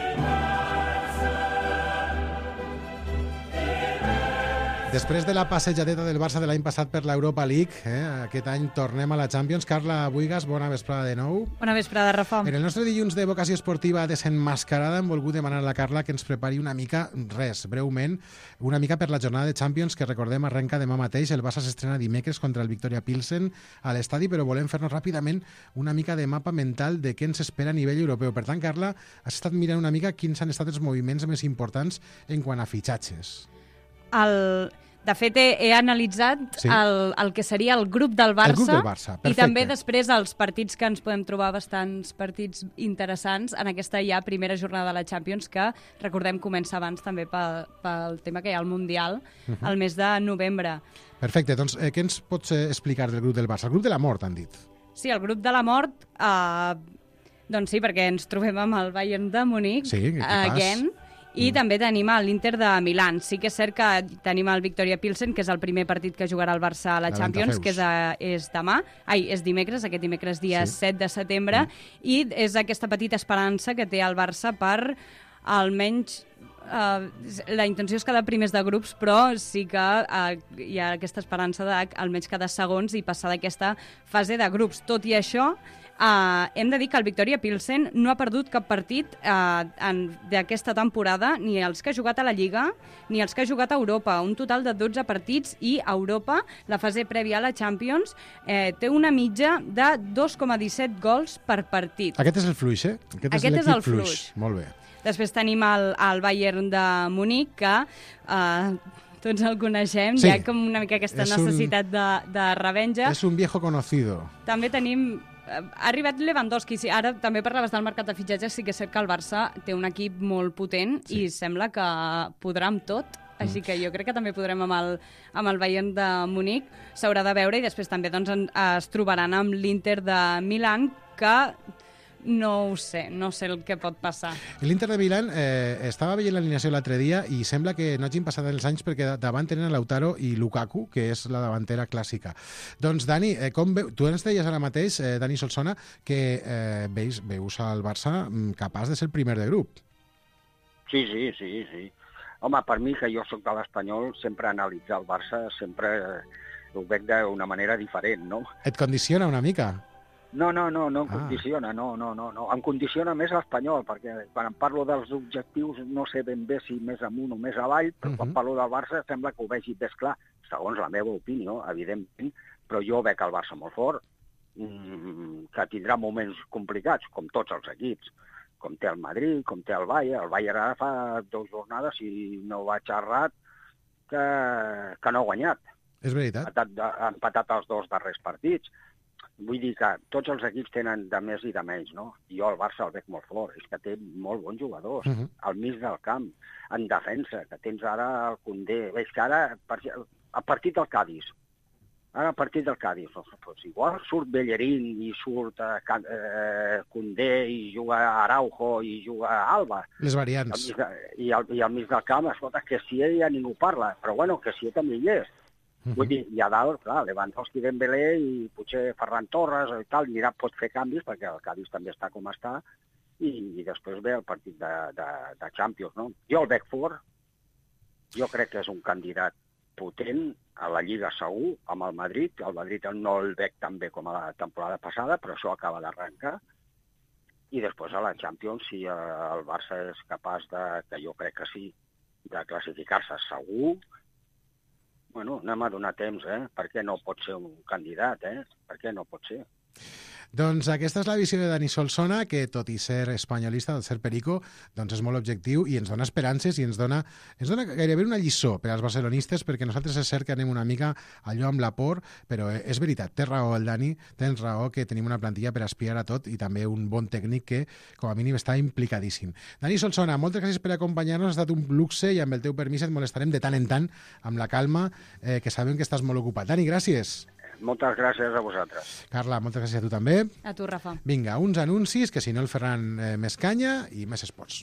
Després de la passejadeta del Barça de l'any passat per l'Europa League, eh, aquest any tornem a la Champions. Carla Buigas, bona vesprada de nou. Bona vesprada, Rafa. En el nostre dilluns de vocació esportiva desenmascarada hem volgut demanar a la Carla que ens prepari una mica, res, breument, una mica per la jornada de Champions que, recordem, arrenca demà mateix. El Barça s'estrena dimecres contra el Victoria Pilsen a l'estadi, però volem fer-nos ràpidament una mica de mapa mental de què ens espera a nivell europeu. Per tant, Carla, has estat mirant una mica quins han estat els moviments més importants en quant a fitxatges. El... De fet, he, he analitzat sí. el, el que seria el grup del Barça, el grup del Barça. I també després els partits que ens podem trobar bastants partits interessants en aquesta ja primera jornada de la Champions, que, recordem, comença abans també pel, pel tema que hi ha al Mundial, uh-huh. el mes de novembre. Perfecte, doncs eh, què ens pots explicar del grup del Barça? El grup de la mort, han dit. Sí, el grup de la mort, eh, doncs sí, perquè ens trobem amb el Bayern de Munic, sí, again, i mm. també tenim l'Inter de Milán. Sí que és cert que tenim el Victoria Pilsen, que és el primer partit que jugarà el Barça a la, la Champions, que és, a, és demà, ai, és dimecres, aquest dimecres dia sí. set de setembre, mm. i és aquesta petita esperança que té el Barça per almenys... Uh, la intenció és quedar primers de grups, però sí que uh, hi ha aquesta esperança de almenys quedar segons i passar d'aquesta fase de grups. Tot i això, Uh, hem de dir que el Victoria Pilsen no ha perdut cap partit uh, d'aquesta temporada, ni els que ha jugat a la Lliga, ni els que ha jugat a Europa. Un total de dotze partits, i a Europa, la fase prèvia a la Champions, eh, té una mitja de dos coma disset gols per partit. Aquest és el fluix, eh? Aquest, Aquest és, és el fluix. fluix. Molt bé. Després tenim el, el Bayern de Munic, que... Uh, tots el coneixem, sí. Hi ha com una mica aquesta és necessitat un... de, de revenja. És un viejo conocido. També tenim... Ha arribat Lewandowski, sí, ara també parlaves del mercat de fitxatges, sí que és cert que el Barça té un equip molt potent sí. i sembla que podrà amb tot, així que jo crec que també podrem amb el, amb el Bayern de Munic, s'haurà de veure, i després també doncs, es trobaran amb l'Inter de Milán, que... No ho sé, no sé el que pot passar. L'Inter de Milán eh, estava veient l'alineació l'altre dia i sembla que no hagin passat els anys perquè davant tenen Lautaro i Lukaku, que és la davantera clàssica. Doncs, Dani, eh, com veu, tu ens deies ara mateix, eh, Dani Solsona, que eh, veus, veus al Barça capaç de ser el primer de grup. Sí, sí, sí, sí. Home, per mi, que jo sóc de l'Espanyol, sempre analitzar el Barça, sempre ho veig d'una manera diferent, no? Et condiciona una mica? No, no, no, no em ah. condiciona, no, no, no, no. Em condiciona més l'Espanyol, perquè quan em parlo dels objectius no sé ben bé si més amunt o més avall, però uh-huh. quan parlo del Barça sembla que ho vegi més clar, segons la meva opinió, evidentment, però jo veig el Barça molt fort, mmm, que tindrà moments complicats, com tots els equips, com té el Madrid, com té el Bayern. El Bayern ara fa dues jornades, si no vaig errat, que, que no ha guanyat. És veritat. Ha, ha empatat els dos darrers partits. Vull dir que tots els equips tenen de més i de menys, no? Jo el Barça el veig molt fort, és que té molt bons jugadors, uh-huh. al mig del camp, en defensa, que tens ara el Koundé. Veig que ara, a partir del Cádiz, ara a partir del Cádiz, doncs igual surt Bellerín i surt eh, Koundé i juga Araujo i juga Alba. Les variants. I al, i al, i al mig del camp, escolta, que si ja ningú parla, però bueno, que si també hi és. Uh-huh. Vull dir, i a dalt, clar, Lewandowski, Dembélé i potser Ferran Torres i tal, anirà, pot fer canvis, perquè el Cádiz també està com està, i, i després ve el partit de, de, de Champions, no? Jo el veig fort, jo crec que és un candidat potent a la Lliga segur, amb el Madrid. El Madrid no el veig tan bé com a la temporada passada, però això acaba d'arrencar. I després a la Champions, si el Barça és capaç de, que jo crec que sí, de classificar-se segur. Bueno, anem a donar temps, eh? Per què no pot ser un candidat, eh? Per què no pot ser? Doncs aquesta és la visió de Dani Solsona, que tot i ser espanyolista, tot ser perico, doncs és molt objectiu i ens dona esperances i ens dona, ens dona gairebé una lliçó per als barcelonistes, perquè nosaltres és cert que anem una mica allò amb la por, però és veritat, té raó el Dani, tens raó que tenim una plantilla per aspirar a tot i també un bon tècnic que, com a mínim, està implicadíssim. Dani Solsona, moltes gràcies per acompanyar-nos, ha estat un luxe i amb el teu permís et molestarem de tant en tant amb la calma, eh, que sabem que estàs molt ocupat. Dani, gràcies. Moltes gràcies a vosaltres. Carla, moltes gràcies a tu també. A tu, Rafa. Vinga, uns anuncis, que si no el faran eh, més canya i més esports.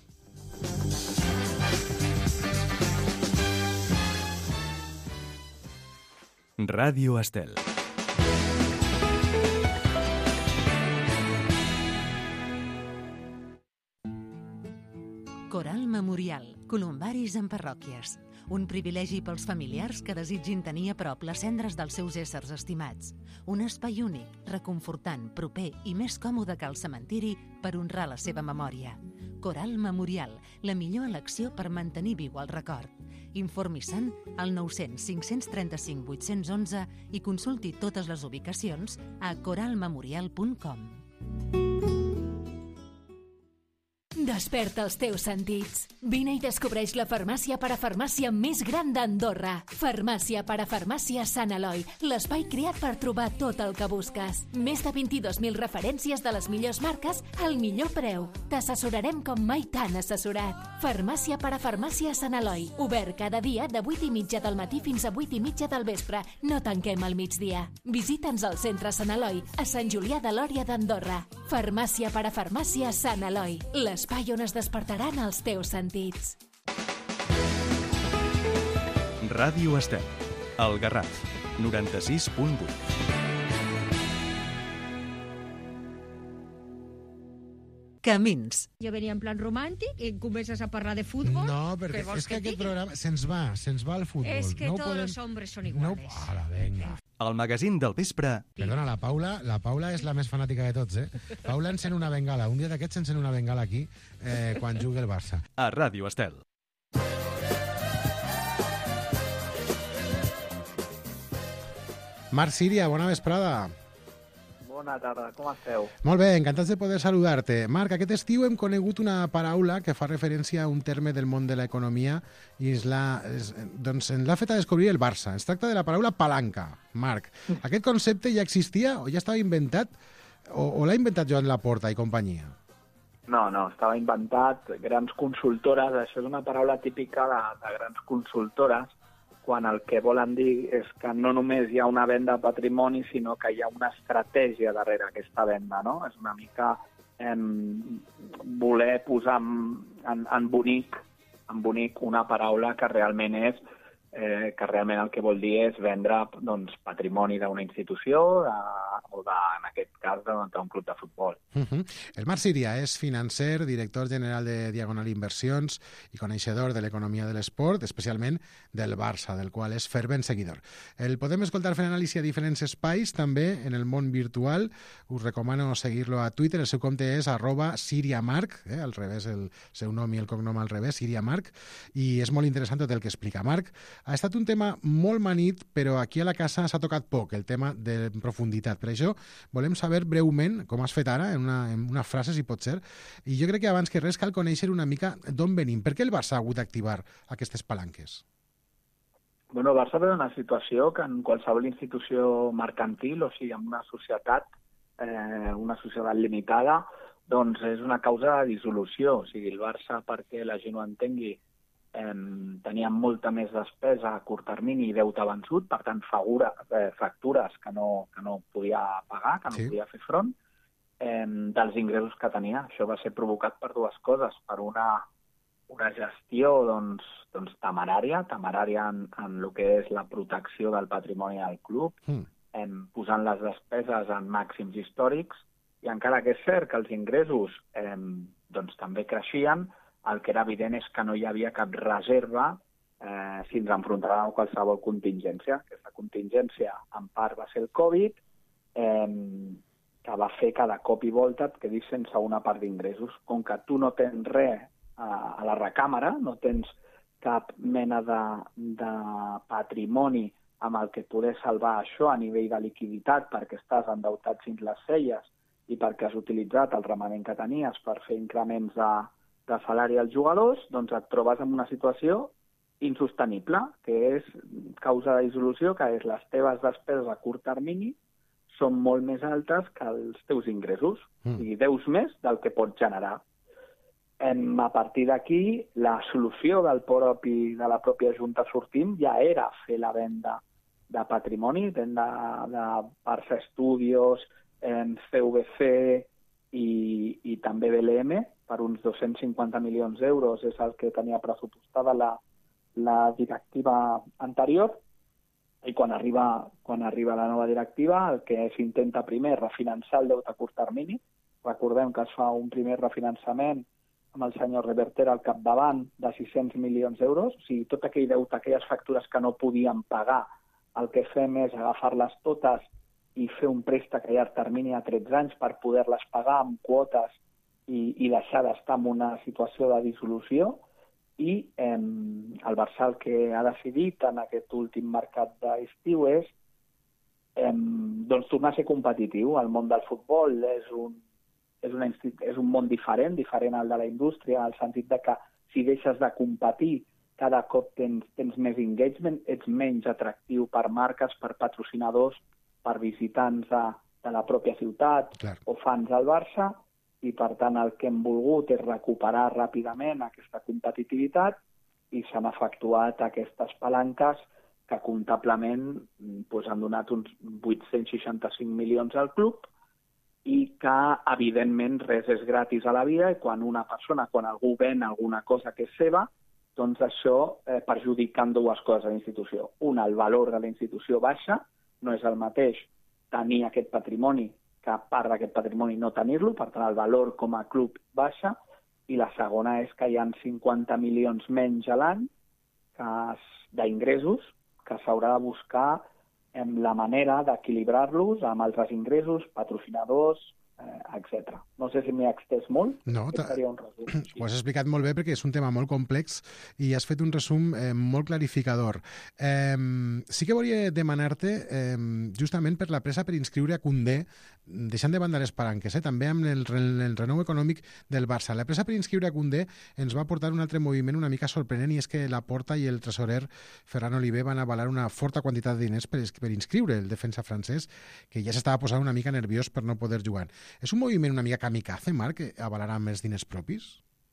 Ràdio Estel. Coral Memorial, columbaris en parròquies. Un privilegi pels familiars que desitgin tenir a prop les cendres dels seus éssers estimats. Un espai únic, reconfortant, proper i més còmode que el cementiri per honrar la seva memòria. Coral Memorial, la millor elecció per mantenir viu el record. Informi-se'n al nou cents cinc cents trenta-cinc vuit-cents onze i consulti totes les ubicacions a coral memorial punt com. Desperta els teus sentits. Vine i descobreix la farmàcia parafarmàcia més gran d'Andorra. Farmàcia parafarmàcia Sant Eloi, l'espai creat per trobar tot el que busques. Més de vint-i-dos mil referències de les millors marques al millor preu. T'assessorarem com mai t'han assessorat. Farmàcia parafarmàcia Sant Eloi, obert cada dia de vuit i mitja del matí fins a vuit i mitja del vespre. No tanquem al migdia. Visita'ns al centre Sant Eloi, a Sant Julià de Lòria d'Andorra. Farmàcia parafarmàcia Sant Eloi, l'espai on es despertaran els teus sentits. Ràdio Estel, el Garraf, noranta-sis punt vuit. Camins. Jo venia en plan romàntic i comences a parlar de futbol. No, perquè és que, que aquest programa se'ns va, se'ns va al futbol. És que no tots podem... els hombres són iguales. No... Ara, venga. El magazín del vespre. Perdona, la Paula, la Paula és la més fanàtica de tots, eh? Paula encén una bengala. Un dia d'aquests encén una bengala aquí eh, quan jugui el Barça. A Ràdio Estel. Marc Síria, bona vesprada. Bona tarda, com esteu? Molt bé, encantats de poder saludar-te. Marc, aquest estiu hem conegut una paraula que fa referència a un terme del món de l'economia i és la, és, doncs, ens l'ha fet a descobrir el Barça. Es tracta de la paraula palanca. Marc, aquest concepte ja existia o ja estava inventat o, o l'ha inventat Joan Laporta i companyia? No, no, estava inventat. Grans consultores, això és una paraula típica de, de grans consultores, quan el que volen dir és que no només hi ha una venda de patrimoni, sinó que hi ha una estratègia darrere aquesta venda, no? És una mica eh, voler posar en, en, en, bonic, en bonic una paraula que realment és eh, que realment el que vol dir és vendre doncs, patrimoni d'una institució de, o, de, en aquest cas, d'un club de futbol. Uh-huh. El Marc Síria és financer, director general de Diagonal Inversions i coneixedor de l'economia de l'esport, especialment del Barça, del qual és fervent seguidor. El podem escoltar fent anàlisi a diferents espais, també en el món virtual. Us recomano seguir-lo a Twitter. El seu compte és arroba siriamarc, eh, al revés, el seu nom i el cognom al revés, siriamarc, i és molt interessant tot el que explica. Marc, ha estat un tema molt manit, però aquí a la casa s'ha tocat poc, el tema de profunditat. Per això volem saber breument, com has fet ara, en una, en una frase, si pot ser, i jo crec que abans que res cal conèixer una mica d'on venim. Per què el Barça ha hagut d'activar aquestes palanques? Bueno, el Barça ve d'una situació que en qualsevol institució mercantil, o sigui, en una societat, eh, una societat limitada, doncs és una causa de dissolució. O sigui, el Barça, perquè la gent ho entengui, eh, tenia molta més despesa a curt termini i deute vençut, per tant, fagura, eh, factures que no, que no podia pagar, que no sí. podia fer front, eh, dels ingressos que tenia. Això va ser provocat per dues coses, per una, una gestió doncs, doncs, temerària, temerària en, en el que és la protecció del patrimoni del club, mm. eh, posant les despeses en màxims històrics, i encara que és cert que els ingressos eh, doncs, també creixien, el que era evident és que no hi havia cap reserva eh, si ens enfrontarà a qualsevol contingència. Aquesta contingència, en part, va ser el Covid, eh, que va fer que de cop i volta et quedis sense una part d'ingressos. Com que tu no tens res a, a la recàmera, no tens cap mena de, de patrimoni amb el que poder salvar això a nivell de liquiditat perquè estàs endeutat fins les celles i perquè has utilitzat el remanent que tenies per fer increments de, de salari als jugadors, doncs et trobes en una situació insostenible, que és causa de dissolució, que és les teves despeses a curt termini són molt més altes que els teus ingressos, mm. i deus més del que pots generar. Em, a partir d'aquí, la solució del propi, de la pròpia Junta sortint ja era fer la venda de patrimoni, venda de Barça Studios, C V C i, i també B L M, per uns dos-cents cinquanta milions d'euros, és el que tenia pressupostada la, la directiva anterior, i quan arriba, quan arriba la nova directiva, el que s'intenta primer refinançar el deute a curt termini. Recordem que es fa un primer refinançament amb el senyor Reverter al capdavant de sis-cents milions d'euros, o sigui, tot aquell deute, aquelles factures que no podien pagar, el que fem és agafar-les totes i fer un préstec a llarg termini a tretze anys per poder-les pagar amb quotes i, i deixar d'estar en una situació de dissolució. I eh, el Barça el que ha decidit en aquest últim mercat d'estiu és eh, doncs tornar a ser competitiu. El món del futbol és un, és, una, és un món diferent, diferent al de la indústria, en el sentit de que si deixes de competir cada cop tens, tens més engagement, ets menys atractiu per marques, per patrocinadors, per visitants de, de la pròpia ciutat, clar, o fans del Barça, i per tant el que hem volgut és recuperar ràpidament aquesta competitivitat i s'han efectuat aquestes palanques que comptablement doncs, han donat uns vuit-cents seixanta-cinc milions al club i que evidentment res és gratis a la vida i quan una persona, quan algú ven alguna cosa que és seva, doncs això eh, perjudica en dues coses a la institució. Una, el valor de la institució baixa, no és el mateix tenir aquest patrimoni que a part d'aquest patrimoni no tenir-lo, per tant el valor com a club baixa, i la segona és que hi ha cinquanta milions menys a l'any d'ingressos que s'haurà de buscar en la manera d'equilibrar-los amb altres ingressos, patrocinadors, eh, etcètera. No sé si m'he extès molt. No, seria un resum. Sí. Ho has explicat molt bé perquè és un tema molt complex i has fet un resum eh, molt clarificador. Eh, sí que volia demanar-te, eh, justament per la pressa per inscriure a Koundé, deixant de banda les palanques, eh, també amb el, el renou econòmic del Barça. La pressa per inscriure a Koundé ens va portar un altre moviment una mica sorprenent i és que Laporta i el tresorer Ferran Oliver van avalar una forta quantitat de diners per, per inscriure el defensa francès, que ja s'estava posant una mica nerviós per no poder jugar. És un moviment una mica kamikaze, Marc, que avalarà amb els diners propis?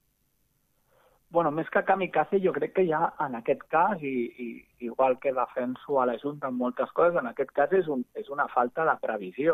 Bueno, més que kamikaze, jo crec que ja en aquest cas, i, i igual que defenso a la Junta en moltes coses, en aquest cas és, un, és una falta de previsió,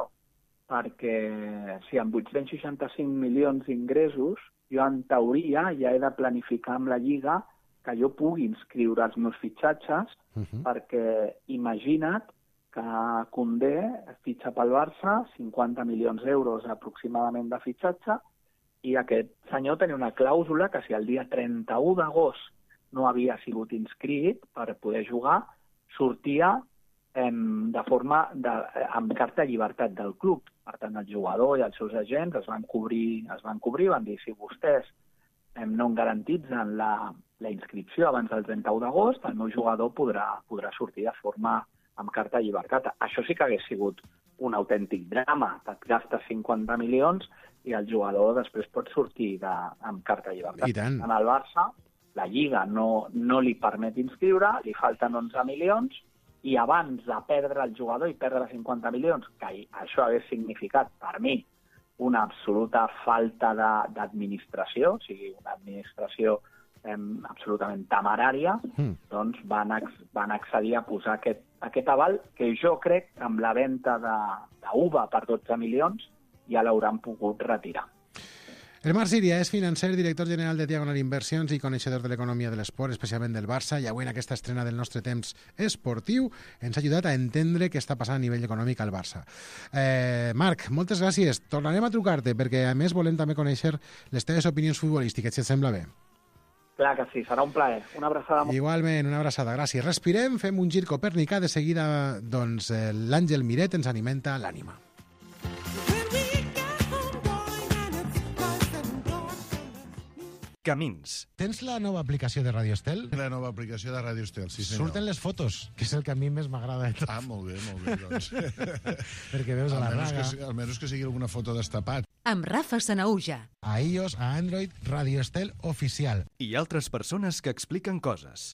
perquè si amb vuit-cents seixanta-cinc milions d'ingressos, jo en teoria ja he de planificar amb la Lliga que jo pugui inscriure els meus fitxatges, uh-huh. perquè imagina't que Koundé fitxa pel Barça cinquanta milions d'euros aproximadament de fitxatge i aquest senyor tenia una clàusula que si el dia trenta-u d'agost no havia sigut inscrit per poder jugar, sortia eh, de forma de, amb carta de llibertat del club. Per tant, el jugador i els seus agents es van cobrir, es van cobrir, van dir si vostès eh, no en garantitzen la, la inscripció abans del trenta-u d'agost, el meu jugador podrà, podrà sortir de forma amb carta de llibertat. Això sí que hagués sigut un autèntic drama. Et gastes cinquanta milions i el jugador després pot sortir de, amb carta de llibertat. I tant. En el Barça, la Lliga no, no li permet inscriure, li falten onze milions, i abans de perdre el jugador i perdre cinquanta milions, que això hagués significat per mi una absoluta falta d'administració, o sigui, una administració eh, absolutament temerària, mm. doncs van, van accedir a posar aquest, aquest aval que jo crec que amb la venda d'U V A per dotze milions ja l'hauran pogut retirar. El Marc Síria és financer, director general de Diagonal Inversions i coneixedor de l'economia de l'esport, especialment del Barça, i avui en aquesta estrena del nostre temps esportiu ens ha ajudat a entendre què està passant a nivell econòmic al Barça. Eh, Marc, moltes gràcies. Tornarem a trucar-te perquè a més volem també conèixer les teves opinions futbolístiques, si et sembla bé. Clar que sí, serà un plaer. Una abraçada. Igualment, una abraçada. Gràcies. Respirem, fem un gir copernicà. De seguida, doncs, l'Àngel Miret ens alimenta l'ànima. Camins. Tens la nova aplicació de Radio Estel? La nova aplicació de Radio Estel, sí senyor. Surten les fotos, que és el que a mi més m'agrada de tot. Ah, molt bé, molt bé, doncs. Perquè veus a la raga. Que, almenys que sigui alguna foto destapat. Amb Rafa Sanauja. A iOS, a Android, Radio Estel oficial. I altres persones que expliquen coses.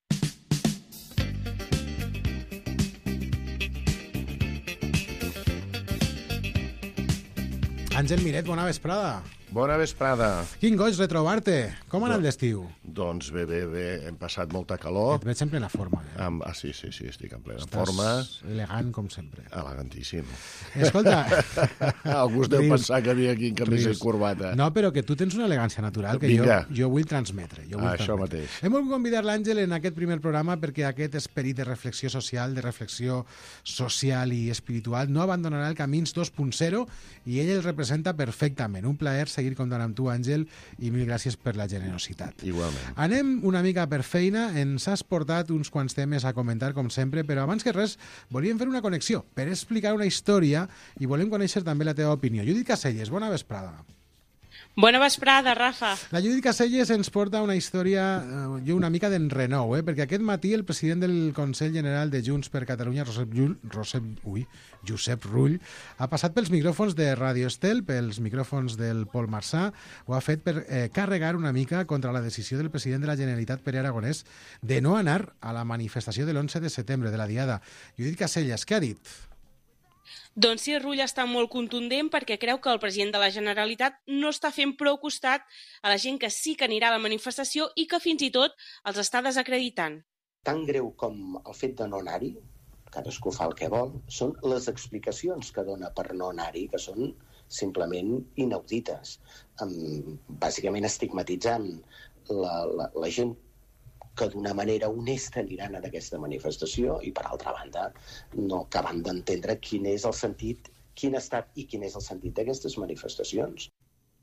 Àngel Miret, bona vesprada. Bona vesprada. Quin goig retrobar-te. Com ha anat l'estiu? Doncs bé, bé, bé. Hem passat molta calor. Et veig en plena forma. Eh? Amb... Ah, sí, sí, sí, estic en plena Estàs forma. elegant, com sempre. Elegantíssim. Escolta... Algú es deu rius, pensar que havia aquí en camisa i corbata. No, però que tu tens una elegància natural que jo, jo vull transmetre. Jo vull ah, això transmetre. mateix. Hem volgut convidar l'Àngel en aquest primer programa perquè aquest esperit de reflexió social, de reflexió social i espiritual, no abandonarà el Camins dos punt zero i ell el representa perfectament. Un plaer seguir comptant amb tu, Àngel, i mil gràcies per la generositat. Igualment. Anem una mica per feina. Ens has portat uns quants temes a comentar, com sempre, però abans que res volíem fer una connexió per explicar una història i volem conèixer també la teva opinió. Judit Caselles, bona vesprada. Bona vesprada, Rafa. La Judit Caselles ens porta una història eh, una mica d'enrenou, eh? perquè aquest matí el president del Consell General de Junts per Catalunya, Josep, Llull, Josep, ui, Josep Rull, ha passat pels micròfons de Radio Estel, pels micròfons del Pol Marsà, ho ha fet per eh, carregar una mica contra la decisió del president de la Generalitat, Pere Aragonès, de no anar a la manifestació de l'onze de setembre, de la Diada. Judit Caselles, què ha dit? Doncs sí, Rull està molt contundent perquè creu que el president de la Generalitat no està fent prou costat a la gent que sí que anirà a la manifestació i que fins i tot els està desacreditant. Tan greu com el fet de no anar-hi, cadascú fa el que vol, són les explicacions que dona per no anar-hi, que són simplement inaudites, bàsicament estigmatitzant la, la, la gent que d'una manera honesta aniran a aquesta manifestació i, per altra banda, no acaben d'entendre quin és el sentit, quin ha estat i quin és el sentit d'aquestes manifestacions.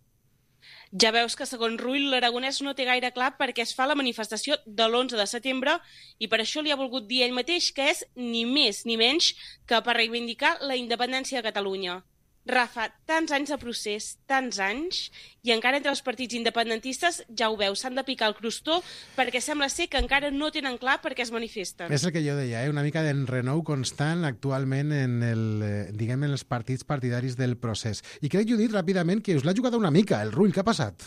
Ja veus que, segons Rull, l'Aragonès no té gaire clar perquè es fa la manifestació de l'onze de setembre i per això li ha volgut dir ell mateix que és ni més ni menys que per reivindicar la independència de Catalunya. Rafa, tants anys de procés, tants anys, i encara entre els partits independentistes, ja ho veus, s'han de picar el crostó perquè sembla ser que encara no tenen clar per què es manifesten. És el que jo deia, eh? una mica d'enrenou constant actualment en, el, diguem, en els partits partidaris del procés. I crec, Judit, ràpidament, que us l'ha jugat una mica, el Rull, què ha passat?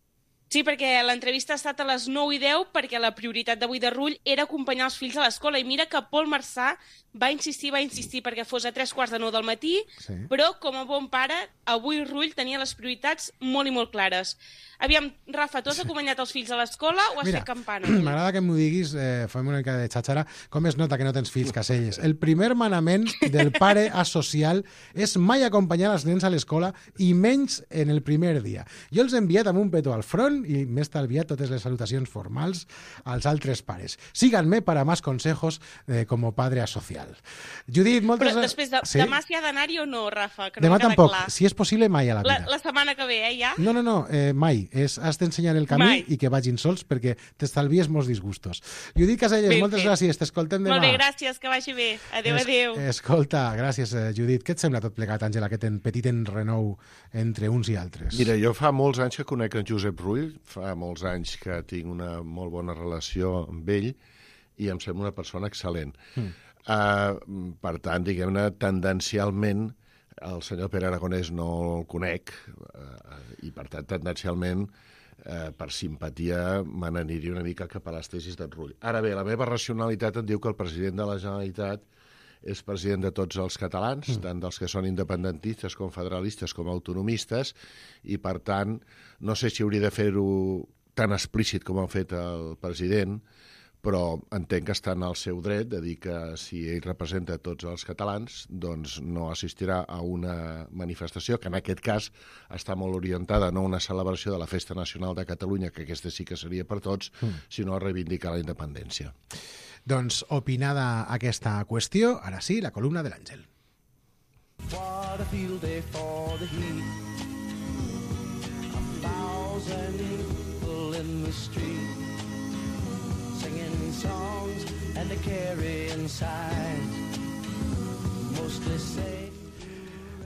Sí, perquè l'entrevista ha estat a les nou i deu perquè la prioritat d'avui de Rull era acompanyar els fills a l'escola. I mira que Pol Marsà va insistir, va insistir perquè fos a tres quarts de nou del matí, sí. Però com a bon pare, avui Rull tenia les prioritats molt i molt clares. Aviam, Rafa, tu has acompanyat els fills a l'escola o has Mira, fet campana? M'agrada que m'ho diguis, eh, fem una mica de xatxara. Com es nota que no tens fills, Caselles? El primer manament del pare asocial és mai acompanyar els nens a l'escola i menys en el primer dia. Jo els he enviat amb un petó al front i m'he estalviat totes les salutacions formals als altres pares. Síganme para más consejos eh, como padre asocial. Judit, moltes... Però després, de, sí? demà s'hi ha d'anar-hi o no, Rafa? Que demà no tampoc. Clar. Si és possible, mai a la vida. La, la setmana que ve, eh, ja? No, no, no, eh, mai. És, has d'ensenyar el camí mai. I que vagin sols perquè t'estalvies molts disgustos. Judit Caselles, ben moltes fet. Gràcies. T'escoltem demà. Molt bé, gràcies. Que vagi bé. Adéu, es, adéu. Escolta, gràcies, eh, Judit. Què et sembla tot plegat, Àngela, aquest en petit enrenou entre uns i altres? Mira, jo fa molts anys que conec en Josep Rull, fa molts anys que tinc una molt bona relació amb ell i em sembla una persona excel·lent. Mm. Uh, per tant, diguem-ne, tendencialment el senyor Pere Aragonès no el conec uh, i, per tant, tendencialment, uh, per simpatia, me n'aniria una mica cap a les tesis d'en Rull. Ara bé, la meva racionalitat em diu que el president de la Generalitat és president de tots els catalans, mm. tant dels que són independentistes com federalistes com autonomistes, i, per tant, no sé si hauria de fer-ho tan explícit com ha fet el president, però entenc que està en el seu dret de dir que si ell representa tots els catalans, doncs no assistirà a una manifestació que en aquest cas està molt orientada no a una celebració de la Festa Nacional de Catalunya, que aquesta sí que seria per tots, mm. sinó a reivindicar la independència. Doncs, opinada aquesta qüestió, ara sí, la columna de l'Àngel. What a field day for the heat. A thousand people in the street singing songs and a carrying signs, mostly say...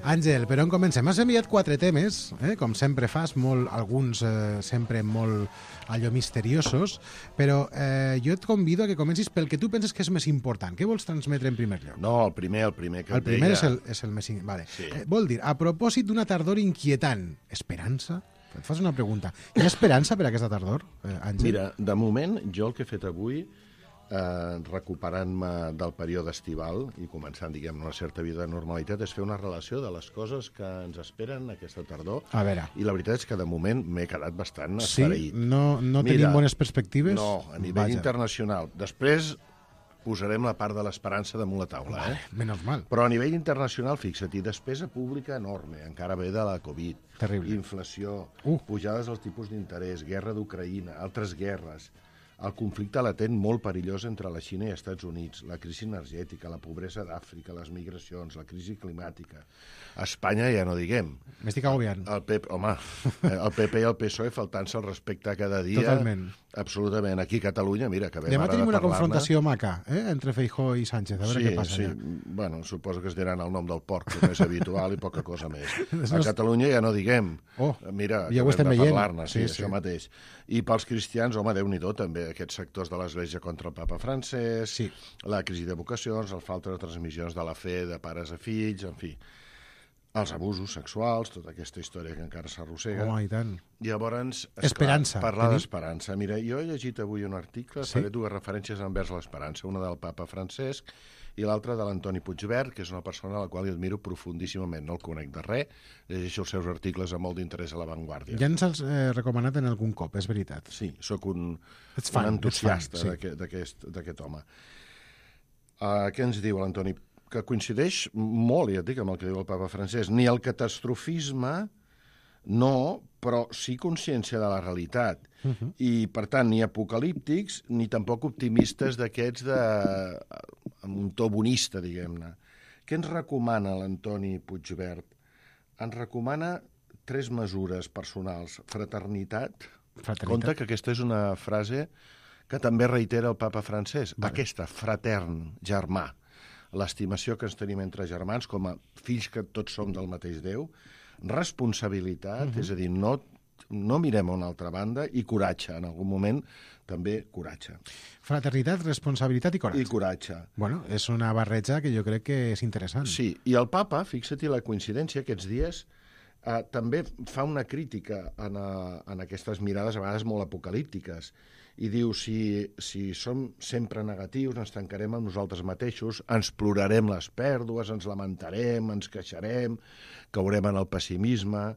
Àngel, per on comencem? Has enviat quatre temes, eh? Com sempre fas, molt, alguns eh, sempre molt allò misteriosos, però eh, jo et convido a que comencis pel que tu penses que és més important. Què vols transmetre en primer lloc? No, el primer, el primer que el et primer deia... és el, és el més... Vale. Sí. Eh, vol dir, a propòsit d'una tardor inquietant, esperança? Et fas una pregunta. Hi ha esperança per aquesta tardor, eh, Àngel? Mira, de moment, jo el que he fet avui, eh, recuperant-me del període estival i començant, diguem, una certa vida de normalitat, és fer una relació de les coses que ens esperen aquesta tardor. A veure. I la veritat és que, de moment, m'he quedat bastant Sí? esfereït. No, no Mira, tenim bones perspectives? No, a nivell Vaja. internacional. Després posarem la part de l'esperança damunt la taula. Vale, eh? menys mal. Però a nivell internacional, fixa't, despesa pública enorme, encara ve de la Covid, Terrible. inflació, uh. pujades als tipus d'interès, guerra d'Ucraïna, altres guerres, el conflicte latent molt perillós entre la Xina i els Estats Units, la crisi energètica, la pobresa d'Àfrica, les migracions, la crisi climàtica. A Espanya ja no diguem. M'estic agobiant. El P P, home, el P P i el P S O E faltant-se el respecte cada dia. Totalment. Absolutament. Aquí a Catalunya, mira, que vam Demà ara tenim de una parlar-ne. confrontació maca, eh? Entre Feijóo i Sánchez, a veure sí, què passa. Sí, ja. bueno, suposo que es diran el nom del porc, que no és habitual i poca cosa més. Els A meus- Catalunya ja no diguem. Oh, Mira, ja ho acabem estem de veient. parlar-ne, sí, Sí, sí, això sí. mateix. I pels cristians, home, Déu-n'hi-do, també, aquests sectors de l'Església contra el papa francès, sí. la crisi de vocacions, el falta de transmissions de la fe de pares a fills, en fi, els abusos sexuals, tota aquesta història que encara s'arrossega. Home, i tant. Llavors, Esperança, parlar tenim? d'esperança. Mira, jo he llegit avui un article, Sí? faré dues referències envers l'esperança, una del papa Francesc i l'altra de l'Antoni Puigvert, que és una persona a la qual jo admiro profundíssimament. No el conec de res, llegeixo els seus articles amb molt d'interès a l'avantguàrdia. Ja ens els he eh, recomanat en algun cop, és veritat. Sí, sóc un, Ets fan, un entusiasta ets fan, sí. d'aquest- d'aquest d'aquest home. Uh, què ens diu l'Antoni? Que coincideix molt, ja et dic, amb el que diu el papa Francesc. Ni el catastrofisme, no, però sí consciència de la realitat. Uh -huh. I, per tant, ni apocalíptics, ni tampoc optimistes d'aquests de... amb un to bonista, diguem-ne. Què ens recomana l'Antoni Puigvert? Ens recomana tres mesures personals. Fraternitat. Fraternitat. Compte que aquesta és una frase que també reitera el papa Francesc. Vale. Aquesta, fratern, germà. L'estimació que ens tenim entre germans, com a fills que tots som del mateix Déu. Responsabilitat, Mhm. és a dir, no, no mirem a una altra banda, i coratge. En algun moment, també coratge. Fraternitat, responsabilitat i coratge. I coratge. Bueno, és una barreja que jo crec que és interessant. Sí, i el papa, fixa't la coincidència, aquests dies eh, també fa una crítica en, a, en aquestes mirades, a vegades molt apocalíptiques, i diu, si, si som sempre negatius, ens tancarem amb nosaltres mateixos, ens plorarem les pèrdues, ens lamentarem, ens queixarem, caurem en el pessimisme,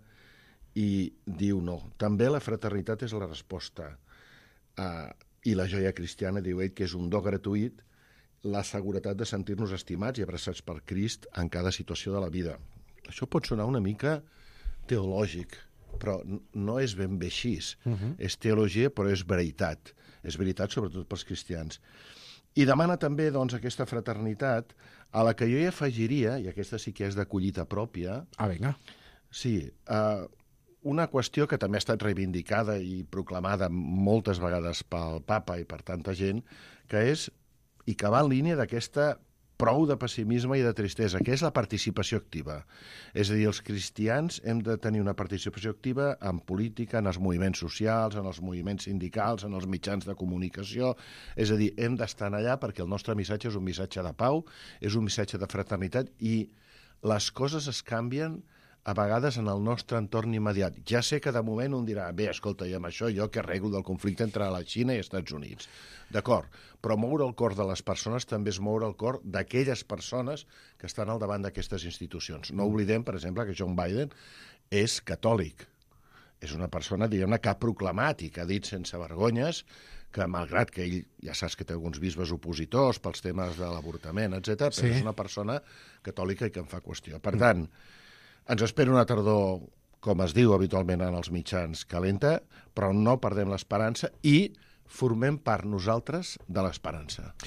i diu no. També la fraternitat és la resposta. Uh, I la joia cristiana, diu ell, que és un do gratuït, la seguretat de sentir-nos estimats i abraçats per Crist en cada situació de la vida. Això pot sonar una mica teològic, però no és ben bé així. Uh-huh. És teologia, però és veritat. És veritat, sobretot pels cristians. I demana també, doncs, aquesta fraternitat, a la que jo hi afegiria, i aquesta sí que és de collita pròpia... Ah, vinga. Sí, eh, una qüestió que també ha estat reivindicada i proclamada moltes vegades pel papa i per tanta gent, que és, i que va en línia d'aquesta prou de pessimisme i de tristesa, que és la participació activa. És a dir, els cristians hem de tenir una participació activa en política, en els moviments socials, en els moviments sindicals, en els mitjans de comunicació. És a dir, hem d'estar allà perquè el nostre missatge és un missatge de pau, és un missatge de fraternitat, i les coses es canvien a vegades en el nostre entorn immediat. Ja sé que de moment un dirà, bé, escolta, i amb això jo que arreglo del conflicte entre la Xina i els Estats Units. D'acord, però moure el cor de les persones també és moure el cor d'aquelles persones que estan al davant d'aquestes institucions. No oblidem, per exemple, que John Biden és catòlic. És una persona, diguem-ne, que ha proclamat i que ha dit sense vergonyes que, malgrat que ell, ja saps que té alguns bisbes opositors pels temes de l'avortament, etcètera, però Sí. és una persona catòlica i que en fa qüestió. Per tant, ens espera una tardor, com es diu habitualment en els mitjans, calenta, però no perdem l'esperança i formem part nosaltres de l'esperança.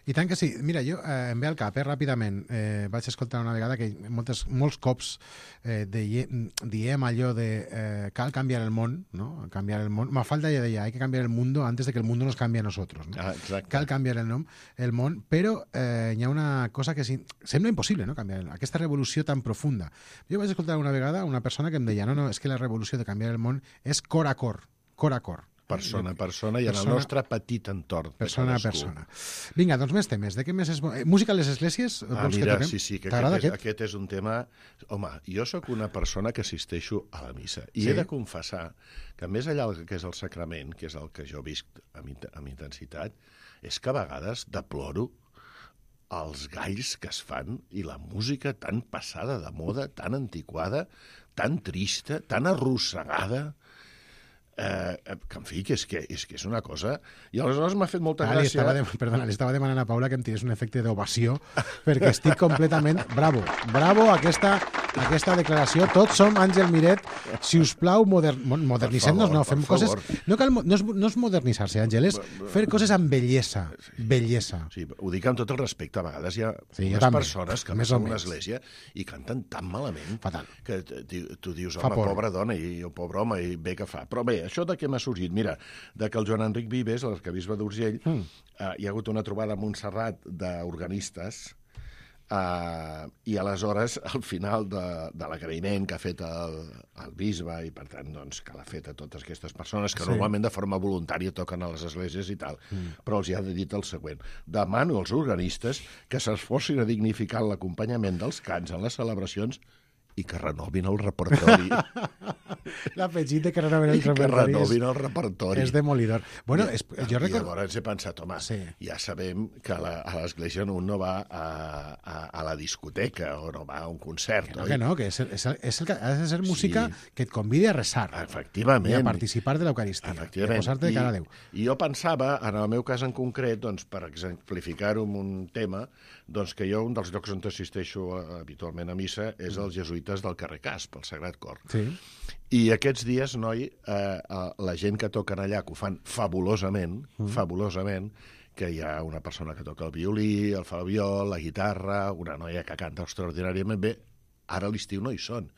I tant que sí. Mira, jo eh, em ve al cap, eh, ràpidament, eh, vaig escoltar una vegada que moltes, molts cops eh, deie, diem allò de eh, cal canviar el món, no? Canviar el món. Mafalda ja deia, hay que cambiar el mundo antes de que el mundo nos cambie a nosotros, no? Ah, exacte. Cal canviar el, nom, el món, però eh, hi ha una cosa que sí, sembla impossible, no? Canviar aquesta revolució tan profunda. Jo vaig escoltar una vegada una persona que em deia no, no, és que la revolució de canviar el món és cor a cor, cor a cor. Persona a persona i en el Persona- nostre petit entorn. de Persona a cadascú. persona. Vinga, doncs més temes. De què més és... bo- eh, Música a les esglésies? Ah, Vols que mira, toquem? sí, sí, que T'agrada aquest és, aquest? aquest és un tema... Home, jo sóc una persona que assisteixo a la missa i Sí? he de confessar que més allà del que és el sacrament, que és el que jo visc amb, int- amb intensitat, és que a vegades deploro els galls que es fan i la música tan passada de moda, tan antiquada, tan trista, tan arrossegada, eh, que en fi, que és, que, és que és una cosa... I aleshores m'ha fet molta Ah, li gràcia... estava de, perdona, li estava demanant a Paula que em tirés un efecte d'ovació perquè estic completament... Bravo, bravo aquesta, aquesta declaració. Tots som Àngel Miret. Si us plau, moder, modernitzem-nos, no, Per fem favor, coses... No, cal, mo- no, és, no és modernitzar-se, Àngel, és fer coses amb bellesa. Bellesa. Sí, ho dic amb tot el respecte. A vegades hi ha Sí, jo unes també, persones que més més o a una menys. església i canten tan malament Fatal. que t- tu, tu dius, Fa home, por. pobra dona i o pobre home, i bé que fa. Però bé, això de què m'ha sorgit? Mira, de que el Joan Enric Vives, l'arquebisbe d'Urgell, mm. eh, hi ha hagut una trobada a Montserrat d'organistes Uh, i aleshores, al final de, de l'agraïment que ha fet el, el bisbe i, per tant, doncs, que l'ha fet a totes aquestes persones que Sí. normalment de forma voluntària toquen a les esglésies i tal, mm. però els hi ha dit el següent. Demano als organistes que s'esforcin a dignificar l'acompanyament dels cants en les celebracions i que renovin el repertori. L'afegit de que renovin el I que repertori renovin és- el repertori. és demolidor. Bueno, I, és, jo I recordo... llavors he pensat, home, Sí. ja sabem que la, a l'església un no va a, a, a la discoteca o no va a un concert. Que no, oi? que no, que és, és, és el que ha de ser música Sí. que et convidi a resar. Efectivament. I a participar de l'Eucaristia. I a Efectivament. posar-te de cara a Déu. I, I jo pensava, en el meu cas en concret, doncs, per exemplificar-ho amb un tema, doncs que jo un dels llocs on assisteixo eh, habitualment a missa és els jesuïtes del carrer Cas, pel Sagrat Cor. Sí. I aquests dies, noi, eh, eh, la gent que toquen allà, que ho fan fabulosament, mm. fabulosament, que hi ha una persona que toca el violí, el flabiol, la guitarra, una noia que canta extraordinàriament bé, ara a l'estiu no hi són.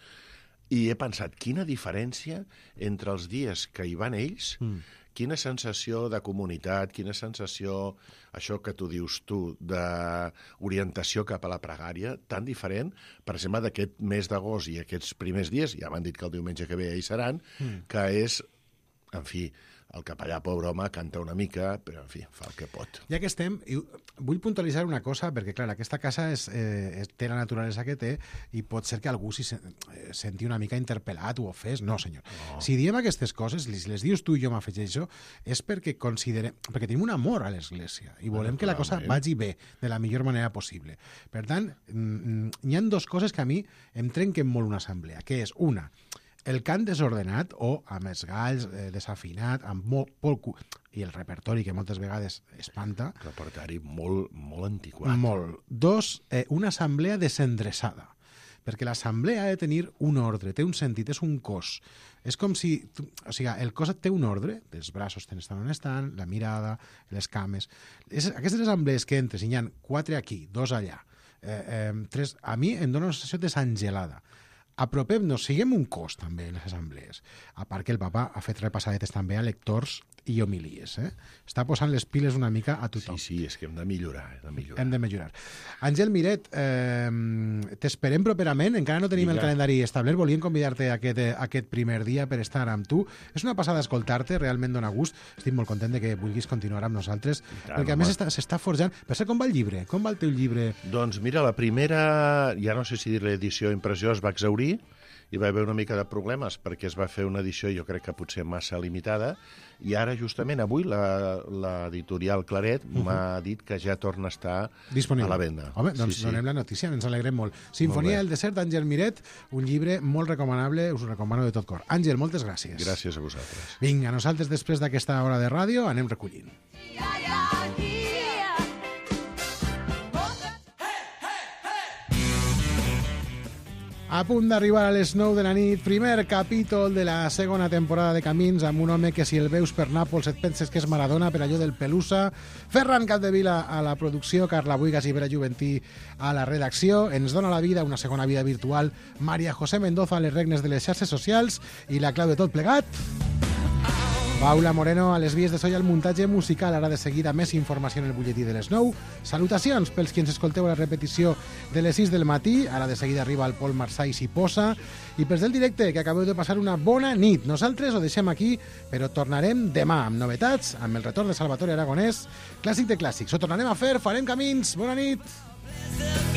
I he pensat, quina diferència entre els dies que hi van ells, mm. quina sensació de comunitat, quina sensació, això que tu dius tu, d'orientació cap a la pregària, tan diferent, per exemple, d'aquest mes d'agost i aquests primers dies, ja m'han dit que el diumenge que ve hi seran, mm. que és, en fi, el capellà, pobre home, canta una mica, però, en fi, fa el que pot. Ja que estem, i vull puntualitzar una cosa, perquè, clar, aquesta casa és, eh, té la naturalesa que té i pot ser que algú s'hi se, eh, senti una mica interpel·lat o ofès. No, senyor. No. Si diem aquestes coses, si les dius tu i jo m'afegeixo, és perquè considerem, perquè tenim un amor a l'Església i volem Bueno, que la cosa clarament. vagi bé, de la millor manera possible. Per tant, mm, hi ha dues coses que a mi em trenquen molt una assemblea, que és, una, el cant desordenat o amb els galls eh, desafinat, amb molt, molt cu... i el repertori que moltes vegades espanta. Repertori molt, molt antiquat. Molt. Dos, eh, una assemblea desendreçada. Perquè l'assemblea ha de tenir un ordre, té un sentit, és un cos. És com si... Tu, o sigui, el cos té un ordre, els braços estan on estan, la mirada, les cames... És, aquestes assemblees que entres i hi ha quatre aquí, dos allà, eh, eh, tres... A mi em dona una sensació desangelada. Apropem-nos, siguem un cos també en les assemblees. A part que el papa ha fet repassadetes també a lectors i homilies. Eh? Està posant les piles una mica a tothom. Sí, sí, és que hem de millorar, hem de millorar. Hem de millorar. Àngel Miret, eh, t'esperem properament, encara no tenim Vinga. el calendari establert, volíem convidar-te a aquest, a aquest primer dia per estar amb tu. És una passada escoltar-te, realment dona gust. Estic molt content de que vulguis continuar amb nosaltres, tant, perquè a home. més està- s'està forjant. Per ser, com va el llibre? Com va el teu llibre? Doncs mira, la primera, ja no sé si dir l'edició impressió, es va exaurir, hi va haver una mica de problemes perquè es va fer una edició, jo crec que potser massa limitada, i ara justament avui la- l'editorial Claret Mhm. m'ha dit que ja torna a estar Disponible. a la venda. Home, doncs sí, sí. donem la notícia, ens alegrem molt. Sinfonia bé. del desert d'Àngel Miret, un llibre molt recomanable, us ho recomano de tot cor. Àngel, moltes gràcies. Gràcies a vosaltres. Vinga, nosaltres després d'aquesta hora de ràdio anem recollint. A punt d'arribar a les nou de la nit, primer capítol de la segona temporada de Camins, amb un home que si el veus per Nàpols et penses que és Maradona per allò del Pelusa, Ferran Capdevila a la producció, Carla Buigas i Vera Juventí a la redacció, ens dona la vida, una segona vida virtual, Maria José Mendoza a les regnes de les xarxes socials i la clau de tot plegat, Paula Moreno a les vies de so i al muntatge musical. Ara de seguida més informació en el butlletí de les nou. Salutacions pels qui ens escolteu a la repetició de les sis del matí. Ara de seguida arriba el Pol Marçà i s'hi posa. I pels del directe, que acabeu de passar una bona nit. Nosaltres ho deixem aquí, però tornarem demà amb novetats, amb el retorn de Salvatore Aragonès, clàssic de clàssics. Ho tornarem a fer, farem camins. Bona nit!